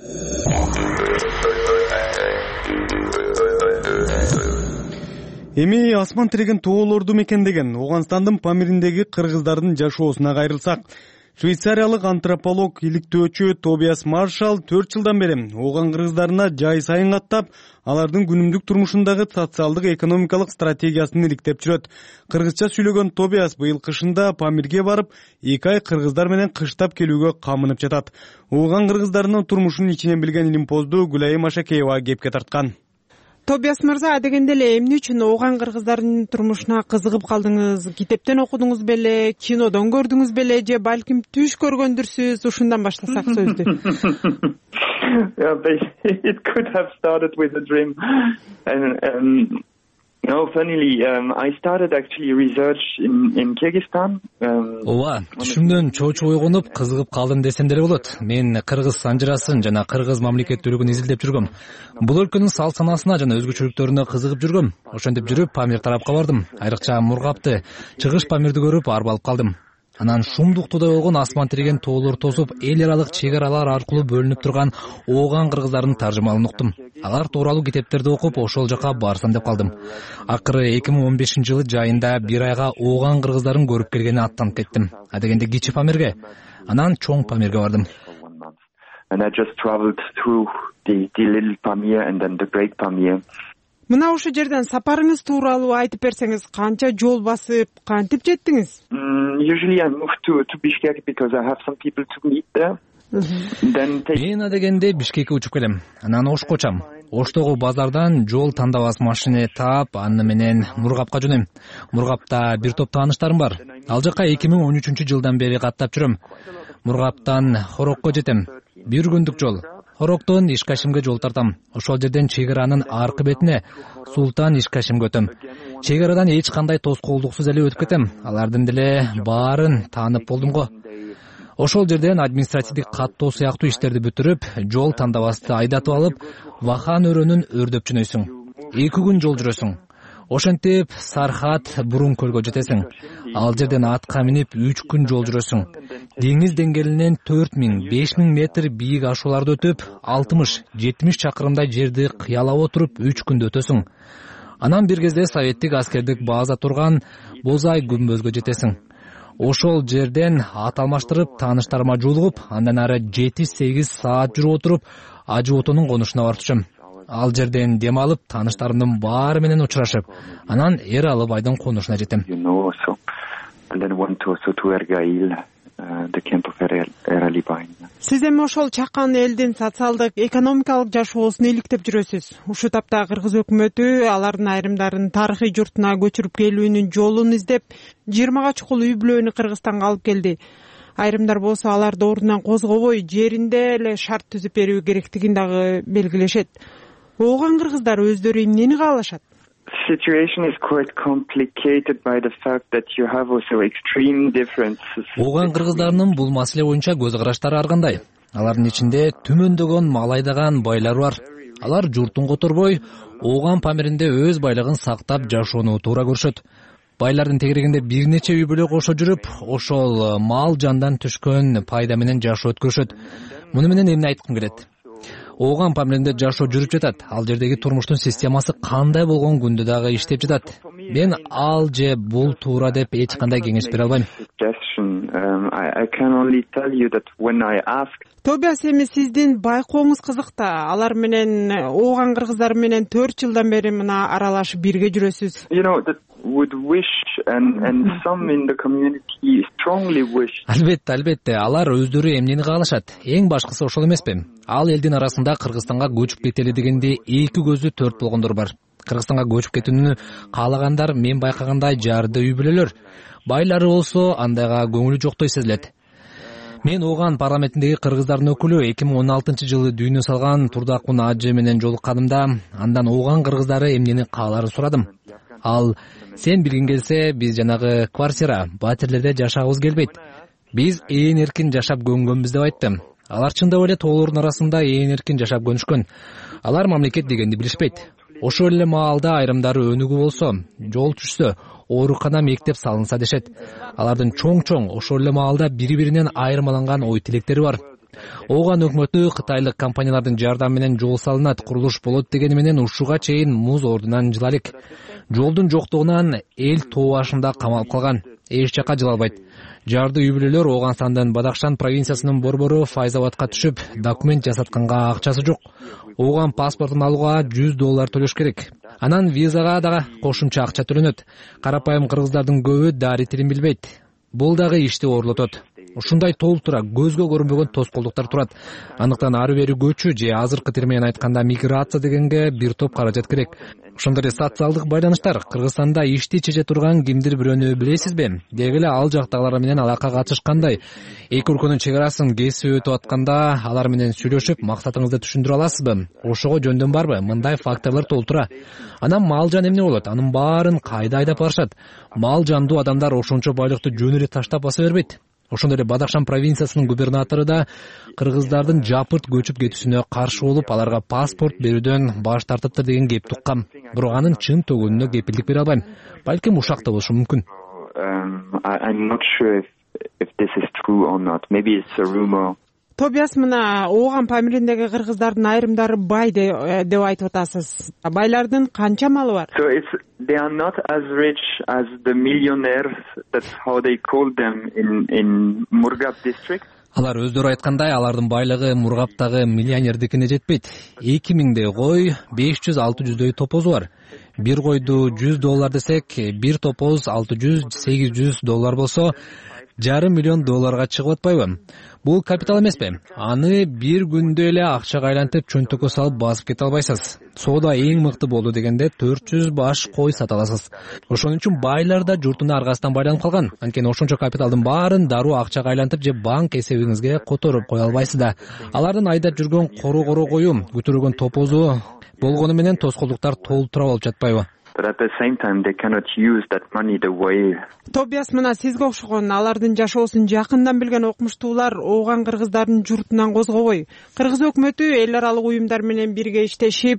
Эми асман тиреген тоолорду мекендеген Оганстандын Памириндеги кыргыздардын жашоосуна кайрылсак, швейцариялык антрополог, иликтөөчү Тобиас Маршалл төрт жылдан бери Оган кыргыздарына жай сайын каттап, алардын күнүмдүк турмушундагы социалдык экономикалык стратегиясын иликтеп жүрөт. Кыргызча сүйлөгөн Тобиас быйыл кышында Памирге барып, эки ай кыргыздар менен кыштап келүүгө камынып жатат. Оган кыргыздарынын турмушун ичинен билген Илимпоздуу Гүлайым Ашакеева кепке тарткан. Тобиас мырза, дегенде эле эмне үчүн Оган кыргыздардын турмушуна кызыгып калдыңыз? Китептен окудуңуз беле, кинодон көрдүңүз беле, же балким түш көргөндүрсүз? Ушундан баштасак сөздү. It could have started with a dream. And um, no, funnily, um, I started actually research in, in Kyrgyzstan. Ооба, түшүмдөн чоочу ойгонуп, кызыгып калдым десем деле болот. Мен кыргыз санжырасын жана кыргыз мамлекеттүүлүгүн изилдеп жүргөм. Бул өлкөнүн салт санасына жана өзгөчөлүктөрүнө кызыгып жүргөм. Ошентип жүрүп Памир тарапка бардым. Айрыкча Мургапты, чыгыш Памирди көрүп арба алып калдым. Анан шумдуктуудай болгон асман тиреген тоолор тосуп, эл аралык чек аралар аркылуу бөлүнүп турган Оган кыргыздардын таржымалын уктум. Алар тууралуу китептерди окуп, ошол жака барсам деп калдым. Акыры эки миң он бешинчи жылы жайында бир айга Оган кыргыздарын көрүп келгени аттанып кеттим. Адегенде кичи Памирге, анан чоң Памирге бардым. And I just traveled through the, the little Pamir and then the great Pamir. Мына ошол жерден сапарыңыз тууралуу айтып берсеңиз, канча жол басып, кантип жеттиңиз? Usually I move to to Bishkek because I have some people to meet there. Мен адегенде Бишкекке учуп келем. Анан Ошко учам. Оштогу базардан жол тандабас машина таап, аны менен Мургапка жөнөйм. Мургапта бир топ тааныштарым бар. Ал жака эки миң он үчүнчү жылдан бери каттап жүрөм. Мургаптан Хорокко жетем. Бир күндүк жол. Хороктон Ишкашимге жол тартам. Ошол жерден чек аранын аркы бетине Султан Ишкашимге өтөм. Чек арадан эч кандай тоскоолдуксуз эле өтүп кетем. Алардын деле баарын таанып болдум го. Ошол жерден административдик каттоо сыяктуу иштерди бүтүрүп, жол тандабасты айдатып алып, Вахан өрөөнүн өрдөп жөнөйсүң. эки күн жол жүрөсүң. Ошентип Сархат Бурун көлгө жетесиң. Ал жерден атка минип үч күн жол жүрөсүң. Деңиз деңгээлинен төрт миң беш миң метр бийик ашууларды өтүп, алтымыш жетимиш чакырымдай жерди кыялап отуруп үч күндө өтөсүң. Анан бир кезде советтик аскердик база турган Бозай күмбөзгө жетесиң. Ошол жерден ат алмаштырып, тааныштарыма жолугуп, андан ары жети сегиз саат жүрүп отуруп, Ажы Отонун конушуна барып түшөм. Ал жерден дем алып, тааныштарымдын баары менен учурашып, анан Эралы байдын конушуна жетем. Сиз эми ошол чакан элдин социалдык, экономикалык жашоосун иликтеп жүрөсүз. Ушул тапта кыргыз өкмөтү алардын айрымдарын тарыхый журтуна көчүрүп келүүнүн жолун издеп, жыйырмага чукул үй бүлөнү Кыргызстанга алып келди. Айрымдар болсо аларды ордунан козгобой, жеринде эле шарт түзүп берүү керектигин дагы белгилешет. Оган кыргыздар өздөрү эмнени каалашат? Situation is quite complicated by the fact that you have also extreme differences. Оган кыргыздарынын бул маселе боюнча көз караштары ар кандай. Алардын ичинде түмөндөгөн мал айдаган байлар бар. Алар журтун которбой, Ооган Памиринде өз байлыгын сактап жашоону туура көрүшөт. Байлардын тегерегинде бир нече үй бүлө кошо жүрүп, ошол мал жандан түшкөн пайда менен жашоо өткөрүшөт. Муну менен эмне айткым келет? Ооган Памиринде жашоо жүрүп жатат. Ал жердеги турмуштун системасы кандай болгон күндө дагы иштеп жатат. Мен ал же бул туура деп эч кандай кеңеш бере албайм. Тобиас, эми сиздин байкооңуз кызык да. Алар менен, ооган кыргыздар менен төрт жылдан бери мына аралашып бирге жүрөсүз. Албетте, албетте, алар өздөрү эмнени каалашат. Эң башкысы ошол эмеспи? Ал элдин арасында Кыргызстанга көчүп кетели дегенде эки көзү төрт болгондор бар. Кыргызстанга көчүп кетүүнү каалагандар мен байкагандай жарды үй бүлөлөр. Байлары болсо андайга көңүлү жоктой сезилет. Мен Ооган парламентиндеги кыргыздардын өкүлү эки миң он алтынчы жылы дүйнө салган Турдакун ажы менен жолукканымда, андан Ооган кыргыздары эмнени кааларын сурадым. Ал: сен билгиң келсе, биз жанагы квартира, батирлерде жашагыбыз келбейт. Биз ээн эркин жашап көнгөнбүз деп айтты. Алар чындап эле тоолордун арасында ээн эркин жашап көнүшкөн. Алар мамлекет дегенди билишпейт. Ошол эле маалда айрымдары өнүгүү болсо, жол түшсө, оорукана, мектеп салынса дешет. Алардын чоң-чоң ошол эле маалда бири-биринен айырмаланган ой тилектери бар. Ооган өкмөтү кытайлык компаниялардын жардамы менен жол салынат, курулуш болот дегени менен ушуга чейин муз ордунан жыла элек. Жолдун жоктугунан эл тоо башында камалып калган. Эч жака жыла албайт. Жарды үй бүлөлөр Ооганстандын Бадахшан провинциясынын борбору Файзабадка түшүп, документ жасатканга акчасы жок. Ооган паспортун алууга жүз доллар төлөш керек. Анан визага дагы кошумча акча төлөнөт. Карапайым кыргыздардын көбү дари тилин билбейт. Бул дагы ишти оорлотот. Ушундай толтура көзгө көрүнбөгөн тоскоолдуктар турат. Андыктан ары бери көчүү же азыркы тил менен айтканда миграция дегенге бир топ каражат керек. Ошондой эле социалдык байланыштар. Кыргызстанда ишти чече турган кимдир бирөөнү билесизби? Деги эле ал жактагылар менен алака катыш кандай? Эки өлкөнүн чек арасын кесип өтүп атканда алар менен сүйлөшүп, максатыңызды түшүндүрө аласызбы? Ошого жөндөм барбы? Мындай факторлор толтура. Анан мал жан эмне болот? Анын баарын кайда айдап барышат? Мал жандуу адамдар ошончо байлыкты жөн эле таштап баса бербейт. Ошондой эле Бадахшан провинциясынын губернатору да кыргыздардын жапырт көчүп кетүүсүнө каршы болуп, аларга паспорт берүүдөн баш тартыптыр деген кеп туккам. Бирок анын чын төгүнүнө кепилдик бере албайм. Балким ушак да болушу мүмкүн. Тобиас, мына Ооган Памириндеги кыргыздардын айрымдары бай деп айтып атасыз. Байлардын канча малы бар? So it's they are not as rich as the millionaires, that's how they call them in in Murgab district. Алар өздөрү айткандай, алардын байлыгы Мургаптагы миллионердикине жетпейт. эки миңдей кой, беш жүз алты жүздөй топозу бар. Бир койду жүз доллар десек, бир топоз алты жүз сегиз жүз доллар болсо, жарым миллион долларга чыгып атпайбы? Бул капитал эмеспи? Аны бир күндө эле акчага айлантып, чөнтөккө салып басып кете албайсыз. Соода эң мыкты болду дегенде төрт жүз баш кой сата аласыз. Ошон үчүн байлар да журтуна аргасынан байланып калган. Анткени ошончо капиталдын баарын дароо акчага айлантып же банк эсебиңизге которуп кое албайсыз да. Алардын айдап жүргөн кору-кору кою, көтөргөн топозу болгону менен тоскоолдуктар толтура болуп жатпайбы? But at the same time they cannot use that money the way. Тобиас, мына сизге окшогон алардын жашоосун жакындан билген окумуштуулар Ооган кыргыздардын журтунан козгобой, кыргыз өкмөтү эл аралык уюмдар менен бирге иштешип,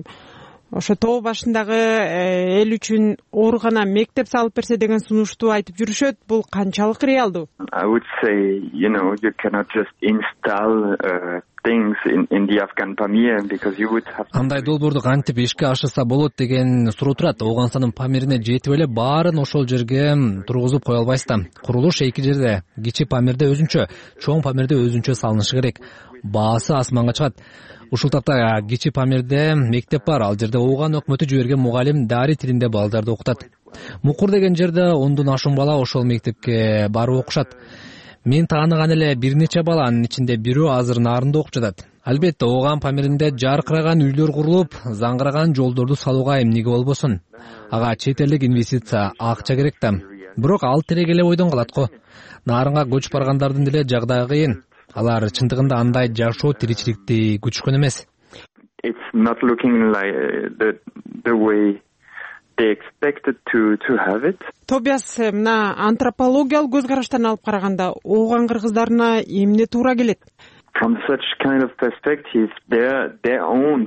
ошо тоо башындагы эл үчүн оорукана, мектеп салып берсе деген сунушту айтып жүрүшөт. Бул канчалык реалдуу? I would say, you know, you cannot just install uh, things in in the Afghan Pamir because you would have. Андай долбоорду кантип ишке ашырса болот деген суроо турат. Ооганстандын Памирине жетип эле баарын ошол жерге тургузуп кое албайсыз да. Курулуш эки жерде. Кичи Памирде өзүнчө, чоң Памирде өзүнчө салынышы керек. Баасы асманга чыгат. Ушул тапта Кичи Памирде мектеп бар. Ал жерде Ооган өкмөтү жиберген мугалим дари тилинде балдарды окутат. Мукур деген жерде ондон ашуун бала ошол мектепке барып окушат. Мен тааныган эле бир нече баланын ичинде бирөө азыр нарында окуп жатат. Албетте Ооган Памиринде жаркыраган үйлөр курулуп, заңгыраган жолдорду салууга эмнеге болбосун? Ага чет элдик инвестиция, акча керек да. Бирок ал тиреге эле бойдон калат го. Нарынга көчүп баргандардын деле жагдайы кыйын. Алар чындыгында андай жашоо тиричиликти күчкөн эмес. It's not looking like the the way they expected to to have it. Тобиас, мына антропологиялык көз караштан алып караганда Ооган кыргыздарына эмне туура келет? from such kind of perspective, their their own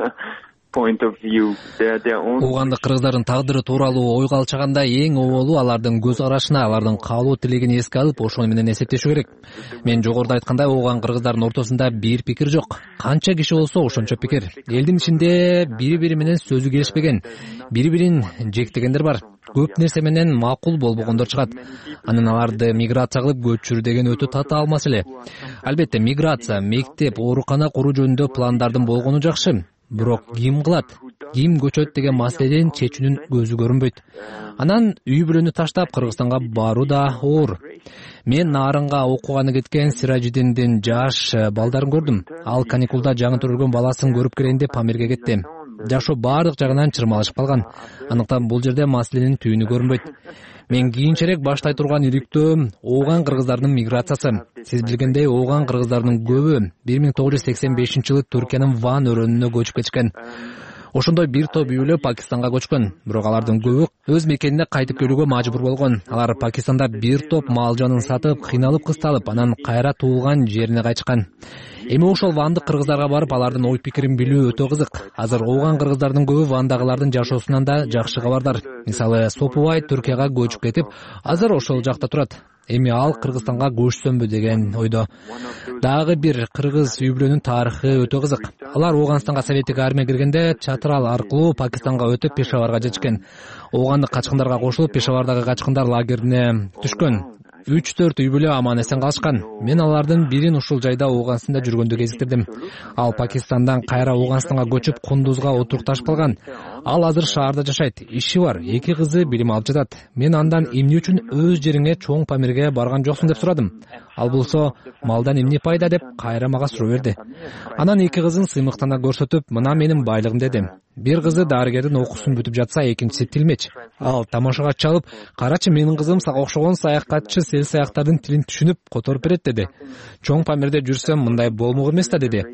point of view, their their own. Оогандык кыргыздардын тагдыры тууралуу ойго алчаганда эң оболу алардын көз карашына, алардын каалоо тилегин эске алып, ошону менен эсептешүү керек. Мен жогоруда айткандай, ооган кыргыздардын ортосунда бир пикир жок. Канча киши болсо ошончо пикир. Элдин ичинде бири-бири менен сөзү келишпеген, бири-бирин жектегендер бар. Көп нерсе менен макул болбогондор чыгат. Анан аларды миграция кылып көчүрүү деген өтө татаал маселе. Албетте, миграция, мектеп, оорукана куруу жөнүндө пландардын болгону жакшы. Бирок ким кылат, ким көчөт деген маселенин чечүүнүн көзү көрүнбөйт. Анан үй бүлөнү таштап Кыргызстанга баруу да оор. Мен Нарынга окууганы кеткен Сиражидиндин жаш балдарын көрдүм. Ал каникулда жаңы төрөлгөн баласын көрүп келейин деп Памирге кетти. Жашоо баардык жагынан чырмалышып калган. Андыктан бул жерде маселенин түйүнү көрүнбөйт. Мен кийинчерээк баштай турган иликтөө ооган кыргыздардын миграциясы. Сиз билгендей, ооган кыргыздардын көбү бир миң тогуз жүз сексен бешинчи жылы Түркиянын Ван өрөөнүнө көчүп кетишкен. Ошондой бир топ үй бүлө Пакистанга көчкөн. Бирок алардын көбү өз мекенине кайтып келүүгө мажбур болгон. Алар Пакистанда бир топ мал жанын сатып, кыйналып кысталып, анан кайра туулган жерине кайтышкан. Эми ошол вандык кыргыздарга барып, алардын ой пикирин билүү өтө кызык. Азыр ооган кыргыздардын көбү вандагылардын жашоосунан да жакшы кабардар. Мисалы, Сопубай Түркияга көчүп кетип, азыр ошол жакта турат. Эми ал Кыргызстанга көчсөмбү деген ойдо. Дагы бир кыргыз үй бүлөнүн тарыхы өтө кызык. Алар Ооганстанга Советтик армия киргенде Чатрал аркылуу Пакистанга өтүп Пешаварга жетишкен. Оогандык качкындарга кошулуп Пешавардагы качкындар лагерине түшкөн. үч төрт үй бүлө аман эсен калышкан. Мен алардын бирин ушул жайда Ооганстанда жүргөндө кезиктирдим. Ал Пакистандан кайра Ооганстанга көчүп Кундузга отурукташып калган. Ал азыр шаарда жашайт. Иши бар, эки кызы билим алып жатат. Мен андан эмне үчүн өз жериңе чоң Памирге барган жоксуң деп сурадым. Ал болсо, малдан эмне пайда деп кайра мага суроо берди. Анан эки кызын сыймыктана көрсөтүп, мына менин байлыгым деди. Бир кызы дарыгердин окуусун бүтүп жатса, экинчиси тилмеч. Ал тамашага чалып, карачы, менин кызым сага окшогон саякатчы сел саяктардын тилин түшүнүп которуп берет деди. Чоң Памирде жүрсөм мындай болмок эмес да деди.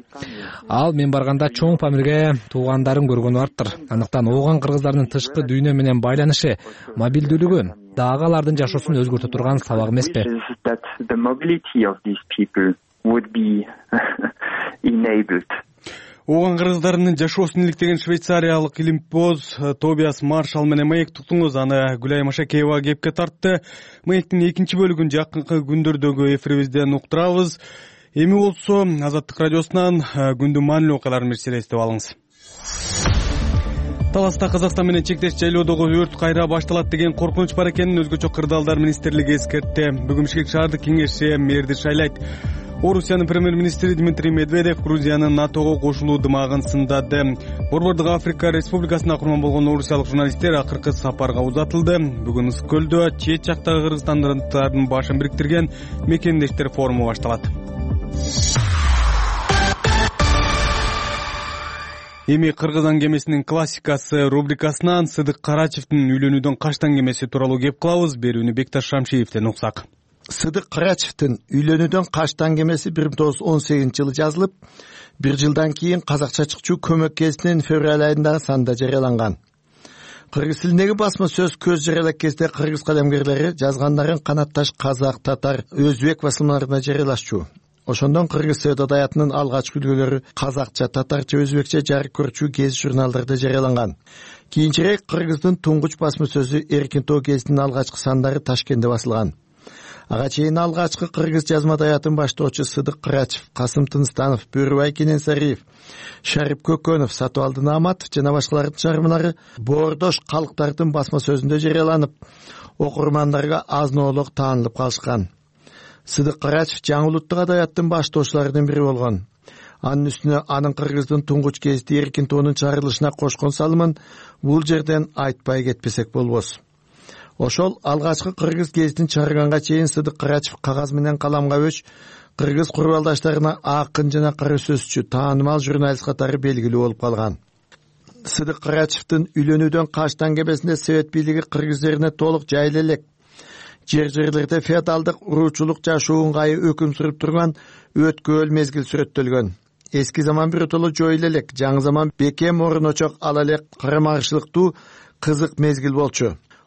Ал мен барганда чоң Памирге туугандарын көргөнү арттыр. Андыктан ооган кыргыздардын тышкы дүйнө менен байланышы, мобилдүүлүгү дагы алардын жашоосун өзгөртө турган сабак эмеспи? Ооган кыргыздарынын жашоосун иликтеген швейцариялык илимпоз Тобиас Маршал менен маек туктуңуз. Аны Гүлай Машакеева кепке тартты. Маектин экинчи бөлүгүн жакынкы күндөрдөгү эфирибизден уктурабыз. Эми болсо Азаттык радиосунан күндүн маанилүү окуяларын бир селестип алыңыз. Таласта Казакстан менен чектеш жайлоодогу өрт кайра башталат деген коркунуч бар экенин өзгөчө кырдаалдар министрлиги эскертти. Бүгүн Бишкек шаардык кеңеши мэрди шайлайт. Орусиянын премьер-министри Дмитрий Медведев Грузиянын НАТОго кошулуу дымагын сындады. Борбордук Африка Республикасына курман болгон орусиялык журналисттер акыркы сапарга узатылды. Бүгүн Ыскөлдө чет жактагы кыргызстандыктардын башын бириктирген мекендештер форуму башталат. Эми Кыргызстан кемесинин классикасы рубрикасынан Сыдык Карачевдин үйлөнүүдөн качтан кемеси тууралуу кеп кылабыз. Берүүнү Бекташ Шамшиевден уксак. Сыдык Карачевдин үйлөнүүдөн качтан кемеси бир миң тогуз жүз он сегизинчи жылы жазылып, бир жылдан кийин Казакча чыкчу көмөк кезинин февраль айындагы санда жарыяланган. Кыргыз тилиндеги басма сөз көз жарыялак кезде кыргыз калемгерлери жазгандарын канатташ казак, татар, өзбек басылмаларына жарыялашчу. Ошондон кыргыз сөз адаятынын алгачкы үлгүлөрү казакча, татарча, өзбекче жарык көрчү гез журналдарда жарыяланган. Кийинчерээк кыргыздын туңгуч басма сөзү Эркин тоо гезитинин алгачкы сандары Ташкентте басылган. Ага чейин алгачкы кыргыз жазма адаятын баштоочу Сыдык Карачев, Касым Тынстанов, Бөрүбай Кененсариев, Шарип Көкөнов, Сатыбалды Нааматов жана башкалардын чыгармалары боордош калктардын басма сөзүндө жарыяланып, окурмандарга азын-оолук таанылып калышкан. Сыдык Карачев жаңы улуттук адаяттын баштоочуларынын бири болгон. Анын үстүнө анын кыргыздын туңгуч гезити Эркин тоонун чыгарылышына кошкон салымын бул жерден айтпай кетпесек болбос. Ошол алгачкы кыргыз гезитин чыгарганга чейин Сыдык Карачев кагаз менен каламга өч кыргыз курбалдаштарына акын жана кара сөзчү, таанымал журналист катары белгилүү болуп калган. Сыдык Карачевдин үйлөнүүдөн качтан кемесинде Совет бийлиги кыргыз жерине толук жайыла элек. Жер жерлерде феодалдык уруучулук жашоо ыңгайы өкүм сүрүп турган өткөөл мезгил сүрөттөлгөн. Эски заман биротоло жоюла элек, жаңы заман бекем орун очок ала элек карамагышылыктуу кызык мезгил болчу.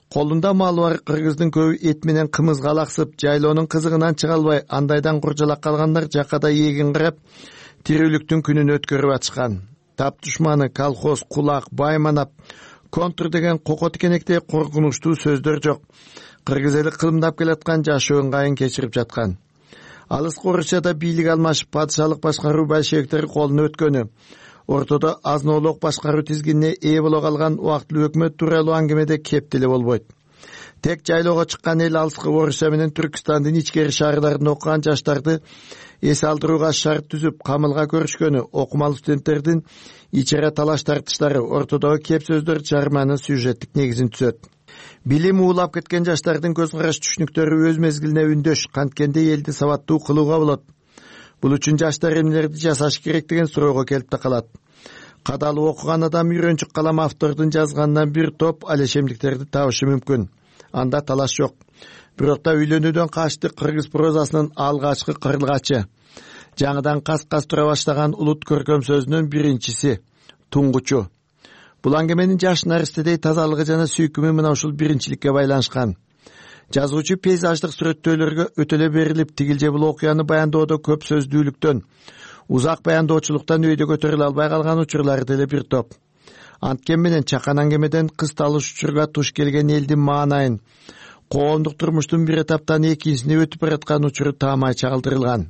колунда малы бар кыргыздын көбү эт менен кымызга алаксып, жайлоонун кызыгынан чыга албай, андайдан куржалак калгандар жакада эгин карап, тирүүлүктүн күнүн өткөрүп атышкан. Тап душманы, колхоз, кулак, байманап, контур деген кокот тикенектей коркунучтуу сөздөр жок. Кыргыз эли кылымдап келаткан жашоо ыңгайын кечирип жаткан. Алыс Орусияда бийлик алмашып, падышалык башкаруу большевиктер колуна өткөнү, ортодо азноолук башкаруу тизгинине ээ боло калган убактылуу өкмөт тууралуу аңгемеде кеп деле болбойт. Тек жайлоого чыккан эл алыскы Орусия менен Түркстандын ичкери шаарларында окуган жаштарды эс алдырууга шарт түзүп, камылга көрүшкөнү, окумалуу студенттердин ичара талаш тартыштары, ортодогу кеп сөздөр жарманын сюжеттик негизин түзөт. Билим уулап кеткен жаштардын көз караш түшүнүктөрү өз мезгилине үндөш, канткенде элди сабаттуу кылууга болот. Бул үчүн жаштар эмнелерди жасаш керек деген суроого келип такалат. Кадалып окуган адам үйрөнчүк калам автордун жазганынан бир топ алешемдиктерди табышы мүмкүн. Анда талаш жок. Бирок да үйлөнүүдөн качты кыргыз прозасынын алгачкы кырылгачы. Жаңыдан кас-кас тура баштаган улут көркөм сөзүнүн биринчиси, туңгучу. Бул аңгеменин жаш наристедей тазалыгы жана сүйкүмү мына ушул биринчиликке байланышкан. Жазуучу пейзаждык сүрөттөөлөргө өтөлө берилип, тигил же бул окуяны баянdoодо көп сөздүүлүктөн, узак баянdoочулуктан өйдө көтөрүлө албай калган учурлары деле бир топ. Анткен менен чакан аңгемеден кыз талыш учурга туш келген элдин маанайын, коомдук турмуштун бир этаптан экинчисине өтүп бараткан учуру таамай чагылдырылган.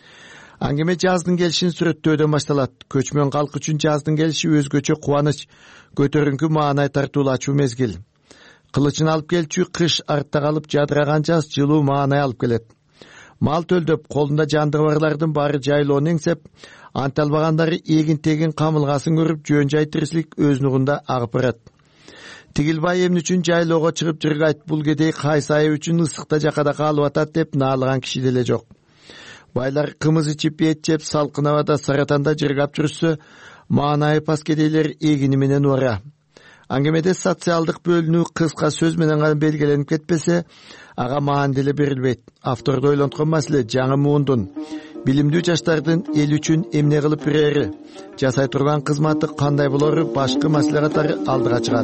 Аңгеме жаздын келишин сүрөттөөдөн башталат. Көчмөн калк үчүн жаздын келиши өзгөчө кубаныч, көтөрүңкү маанай тартуулачу мезгил. Кылычын алып келчү кыш артта калып жадыраган жаз жылуу маанай алып келет. Мал төлдөп, колунда жандыгы барлардын баары жайлоону эңсеп, анте албагандары эгин тегин камылгасын көрүп, жөн жай тиричилик өз нугунда агып барат. Тигилбай эмне үчүн жайлоого чыгып жыргайт, бул кедей кайсы айы үчүн ысыкта жакада калып атат деп наалыган киши деле жок. Байлар кымыз ичип, эт жеп, салкын абада саратанда жыргап жүрүшсө, маанайы пас кедейлер эгини менен убара. Аңгемеде социалдык бөлүнүү кыска сөз менен гана белгиленип кетпесе, ага маан деле берилбейт. Авторду ойлонткон маселе жаңы муундун, билимдүү жаштардын эл үчүн эмне кылып берери, жасай турган кызматы кандай болору башкы маселе катары алдыга чыгат.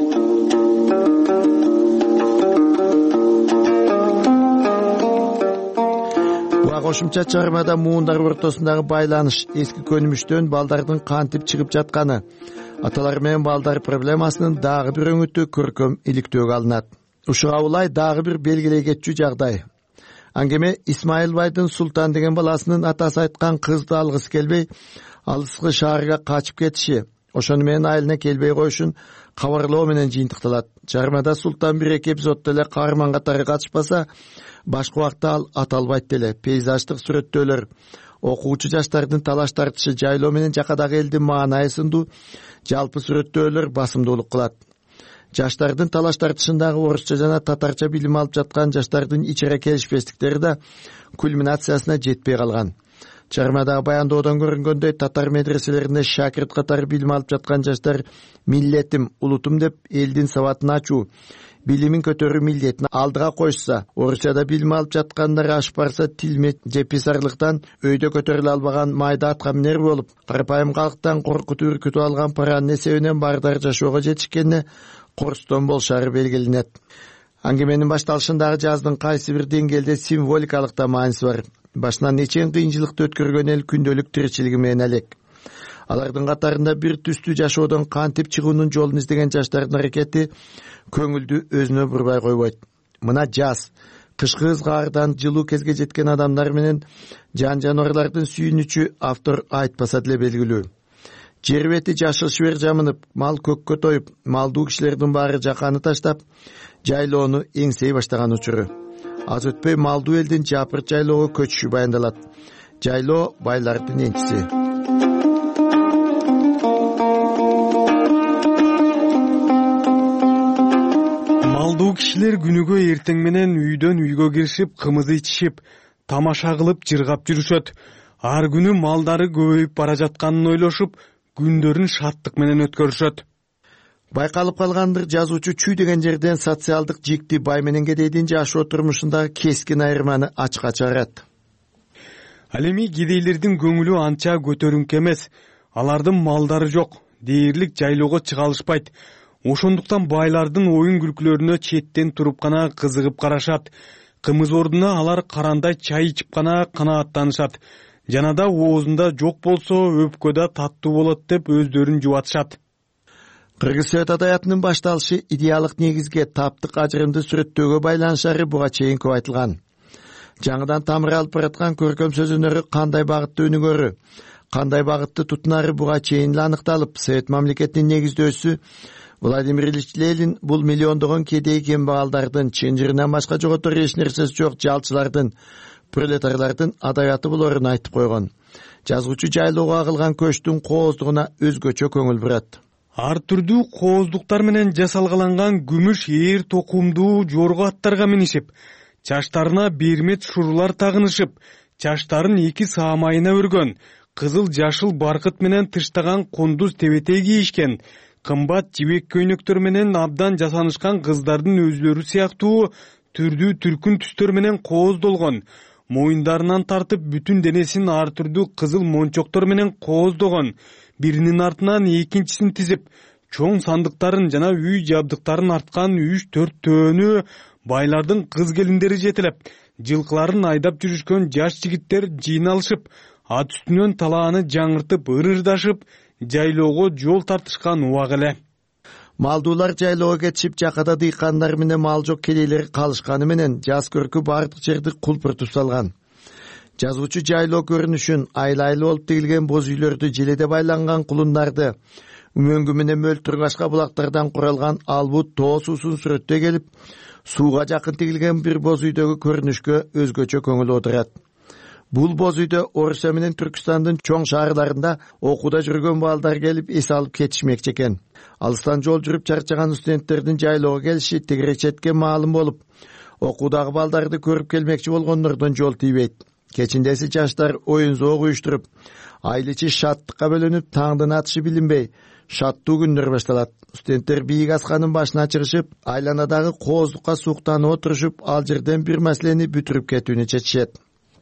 Кошумча чыгармада муундар ортосундагы байланыш, эски көнүмүштөн балдардын кантип чыгып жатканы, аталар менен балдар проблемасынын дагы бир өңүтү көркөм иликтөөгө алынат. Ушуга улай дагы бир белгилей кетчү жагдай. Аңгеме Исмайылбайдын Султан деген баласынын атасы айткан кызды алгысы келбей, алыскы шаарга качып кетиши, ошону менен айылына келбей коюшун кабарлоо менен жыйынтыкталат. Чыгармада Султан бир эки эпизоддо эле каарман катары катышпаса, башка убакта ал аталбайт деле. Пейзаждык сүрөттөөлөр, окуучу жаштардын талаш тартышы, жайлоо менен жакадагы элдин маанайы сындуу жалпы сүрөттөөлөр басымдуулук кылат. Жаштардын талаш тартышындагы орусча жана татарча билим алып жаткан жаштардын ичара келишпестиктери да кульминациясына жетпей калган. Чыгармадагы баянdoодон көрүнгөндөй, татар медреселеринде шакирт катары билим алып жаткан жаштар миллетим, улутум деп элдин сабатын ачуу, билимин көтөрүү милдетин алдыга коюшса, Орусияда билим алып жаткандар ашып барса, тилмет же писарлыктан өйдө көтөрүлө албаган майда атка минер болуп, карапайым калктан коркутуп үркүтүп алган паранын эсебинен бардар жашоого жетишкенине корстон болушары белгиленет. Аңгеменин башталышындагы жаздын кайсы бир деңгээлде символикалык да мааниси бар. Башынан нечен кыйынчылыкты өткөргөн эл күндөлүк тиричилиги менен алек. Алардын катарында бир түстүү жашоодон кантип чыгуунун жолун издеген жаштардын аракети көңүлдү өзүнө бурбай койбойт. Мына жаз, кышкы ызгаардан жылуу кезге жеткен адамдар менен жан жаныбарлардын сүйүнүчү автор айтпаса деле белгилүү. Жер бети жашыл шибер жамынып, мал көккө тоюп, малдуу кишилердин баары жаканы таштап, жайлоону эңсей баштаган учуру. Аз өтпөй малдуу элдин жапырт жайлоого көчүшү баяндалат. Жайлоо байлардын энчиси. Малдуу кишилер күнүгө эртең менен үйдөн үйгө киришип, кымыз ичишип, тамаша кылып, жыргап жүрүшөт. Ар күнү малдары көбөйүп бара жатканын ойлошуп, күндөрүн шаттык менен өткөрүшөт. Байкалып калгандыр, жазуучу чүй деген жерден социалдык жикти бай менен кедейдин жашоо турмушундагы кескин айырманы ачка чыгарат. Ал эми кедейлердин көңүлү анча көтөрүңкү эмес. Алардын малдары жок, дээрлик жайлоого чыга алышпайт. Ошондуктан байлардын оюн күлкүлөрүнө четтен туруп гана кызыгып карашат. Кымыз ордуна алар карандай чай ичип гана канааттанышат. Жана да оозунда жок болсо өпкөдө таттуу болот деп өздөрүн жубатышат. Кыргыз Совет Адаятынын башталышы идеалдык негизге таптык ажырымды сүрөттөөгө байланышары буга чейин көп айтылган. Жаңыдан тамыр алып бараткан көркөм сөз өнөрү кандай багытты өнүгөрү, кандай багытты тутунары буга чейин аныкталып, Совет мамлекетинин негиздөөчүсү Владимир Ильич Ленин бул миллиондогон кедей кембагалдардын, чынжырынан башка жоготор эч нерсеси жок жалчылардын, пролетарлардын адабияты болорун айтып койгон. Жазгычы жайлоого агылган көчтүн кооздугуна өзгөчө көңүл бурат. Ар түрдүү кооздуктар менен жасалгаланган күмүш ээр токумдуу жорго аттарга минишип, чачтарына бермет шурулар тагынышып, чачтарын эки саамайына өргөн, кызыл жашыл баркыт менен тыштаган кундуз тебетей кийишкен, кымбат жибек көйнөктөр менен абдан жасанышкан кыздардын өзлөрү сыяктуу түрдүү түркүн түстөр менен кооздолгон, моюндарынан тартып бүтүн денесин ар түрдүү кызыл мончоктор менен кооздогон, биринин артынан экинчисин тизип, чоң сандыктарын жана үй жабдыктарын арткан үч төрт төөнү байлардын кыз келиндери жетелеп, жылкыларын айдап жүрүшкөн жаш жигиттер жыйналышып, ат үстүнөн талааны жаңыртып ырырдашып, жайлоого жол тартышкан убак эле. Малдуулар жайлоого кетишип, жакада дыйкандар менен мал жок кедейлер калышканы менен жаз көркү бардык жерди кулпуртуп салган. Жазгычы жайлоо көрүнүшүн айлайлы болуп тигилген боз үйлөрдү, желеде байланган кулундарды, үмөңгү менен мөлтүргашка булактардан куралган албут тоо суусун сүрөттөй келип, сууга жакын тигилген бир боз үйдөгү көрүнүшкө өзгөчө көңүл отурат. Бул боз үйдө Орусия менен Түркстандын чоң шаарларында окууда жүргөн балдар келип эс алып кетишмекчи экен. Алыстан жол жүрүп чарчаган студенттердин жайлоого келиши тегерек четке маалым болуп, окуудагы балдарды көрүп келмекчи болгондордон жол тийбейт. Кечиндеси жаштар оюн зоог уюштуруп, айыл ичи шаттыкка бөлөнүп, таңдын атышы билинбей, шаттуу күндөр башталат. Студенттер бийик асканын башына чыгышып, айланадагы кооздукка сууктанып отурушуп, ал жерден бир маселени бүтүрүп кетүүнү чечишет.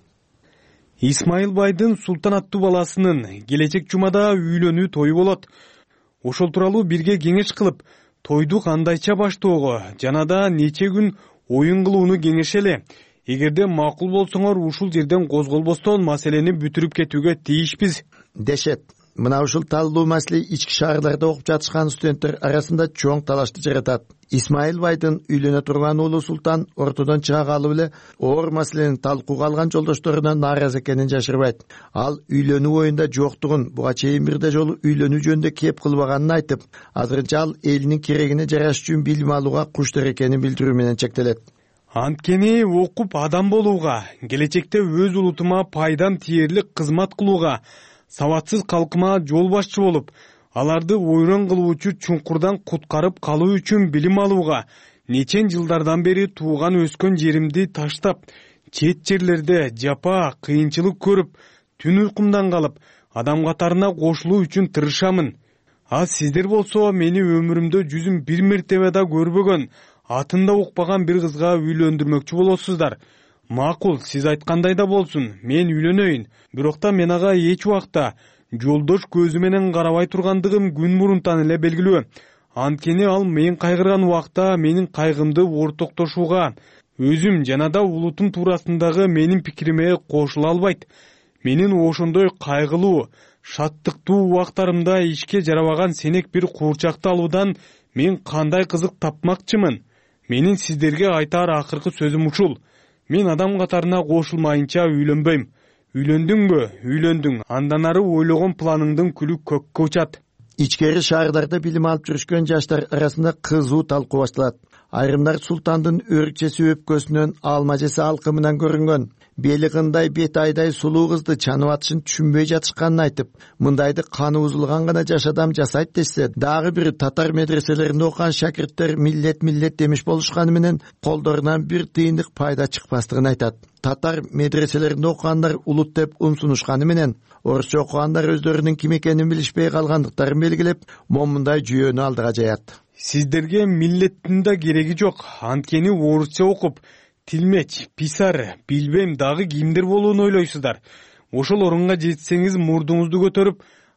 Исмайыл байдын Султан аттуу баласынын келечек жумада үйлөнүү тою болот. Ошол тууралуу бирге кеңеш кылып, тойду кандайча баштоого жана да нече күн оюн кылууну кеңешели. Эгерде макул болсоңор, ушул жерден козголбостон маселени бүтүрүп кетүүгө тийишпиз дешет. Мына ушул талдуу маселе ички шаарларда окуп жатышкан студенттер арасында чоң талашты жаратат. Исмайыл байдын үйлөнө турган уулу Султан ортодон чыга калып эле оор маселени талкууга алган жолдошторуна нааразы экенин жашырбайт. Ал үйлөнүү оюнда жоктугун, буга чейин бирде жолу үйлөнүү жөнүндө кеп кылбаганын айтып, азырынча ал элинин керегине жараш үчүн билим алууга куштар экенин билдирүү менен чектелет. Анткени окуп адам болууга, келечекте өз улутума пайдам тиерлик кызмат кылууга, сабатсыз калкыма жол башчы болуп, аларды ойрон кылуучу чуңкурдан куткарып калуу үчүн билим алууга, нечен жылдардан бери тууган өскөн жеримди таштап, чет жерлерде жапа, кыйынчылык көрүп, түн уйкумдан калып, адам катарына кошулуу үчүн тырышамын. А сиздер болсо мени өмүрүмдө жүзүм бир мертебе да көрбөгөн, атында укпаган бир кызга үйлөндүрмөкчү болосуздар. Макул, сиз айткандай да болсун, мен үйлөнөйүн. Бирок да мен ага эч убакта жолдош көзү менен карабай тургандыгым күн мурунтан эле белгилүү. Анткени ал мен кайгырган убакта менин кайгымды ортоктошууга, өзүм жана да улутум туурасындагы менин пикириме кошула албайт. Менин ошондой кайгылуу, шаттыктуу убактарымда ишке жарабаган сенек бир куурчакты алуудан мен кандай кызык тапмакчымын. Менин сиздерге айтар акыркы сөзүм ушул. Мен адам катарына кошулмайынча үйлөнбөйм. Үйлөндүңбү? Үйлөндүң. Андан ары ойлогон планыңдын күлү көккө учат. Ичкери шаарларда билим алып жүрүшкөн жаштар арасында кызуу талкуу башталат. Айрымдар Султандын өрүкчеси өпкөсүнөн алма жесе алкымынан көрүнгөн, бели кындай бет айдай сулуу кызды чанып атышын түшүнбөй жатышканын айтып, мындайды каны узулган гана жаш адам жасайт десе, дагы бир татар медреселеринде окуган шакирттер миллет миллет демиш болушканы менен колдорунан бир тыйындык пайда чыкпастыгын айтат. Татар медреселеринде окугандар улут деп умсунушканы менен, орусча окугандар өздөрүнүн ким экенин билишпей калгандыктарын белгилеп, момундай жүйөнү алдыга жаят. Сиздерге миллеттин да кереги жок. Анткени орусча окуп, тилмеч, писар, билбем дагы кимдер болууну ойлойсуздар. Ошол орунга жетсеңиз мурдуңузду көтөрүп,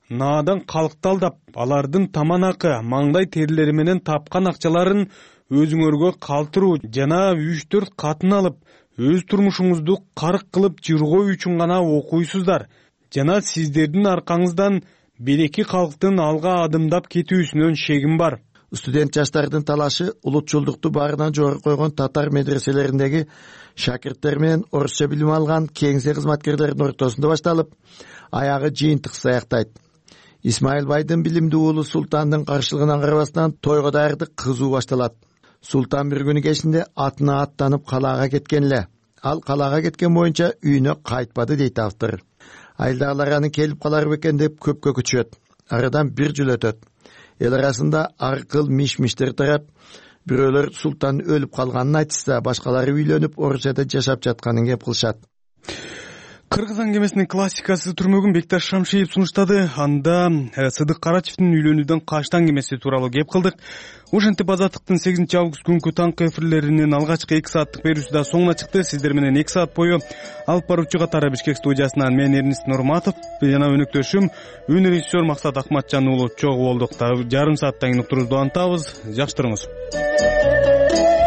наадан калкты алдап, алардын таман акы, маңдай терилери менен тапкан акчаларын өзүңөргө калтыруу жана үч төрт катын алып, өз турмушуңузду карк кылып жыргоо үчүн гана окуйсуздар жана сиздердин аркаңыздан береки калктын алга адымдап кетүүсүнөн шегим бар. Студент жаштардын талашы улутчулдукту баарынан жогору койгон татар медреселериндеги шакирттер менен орусча билим алган кеңсе кызматкерлеринин ортосунда башталып, аягы жыйынтыксыз аяктайт. Исмаил байдын билимдүү уулу Султандын каршылыгына карабастан тойго даярдык кызуу башталат. Султан бир күнү кечинде атына аттанып калаага кеткен эле. Ал калаага кеткен боюнча үйүнө кайтпады дейт автор. Айылдагылар аны келип калар бекен деп көпкө күтүшөт. Арадан бир жыл өтөт. Эл арасында ар кыл миш-миштер тарап, бирөөлөр Султан өлүп калганын айтышса, башкалары үйлөнүп, орусчада жашап жатканын кеп кылышат. Кыргыз аңгемесинин классикасы түрмөгүн Бекташ Шамшиев сунуштады. Анда Сыдык Карачевдин үйлөнүүдөн качты аңгемеси тууралуу кеп кылдык. Ушинтип Азаттыктын сегизинчи август күнкү таңкы эфирлеринин алгачкы эки сааттык берүүсү да соңуна чыкты. Сиздер менен эки саат бою алып баруучу катары Бишкек студиясынан мен Эрнис Нурматов жана өнөктөшүм үн режиссер Максат Акматжан уулу чогуу болдук. Жарым сааттан кийин уктурубузду антабыз. Жакшы туруңуз.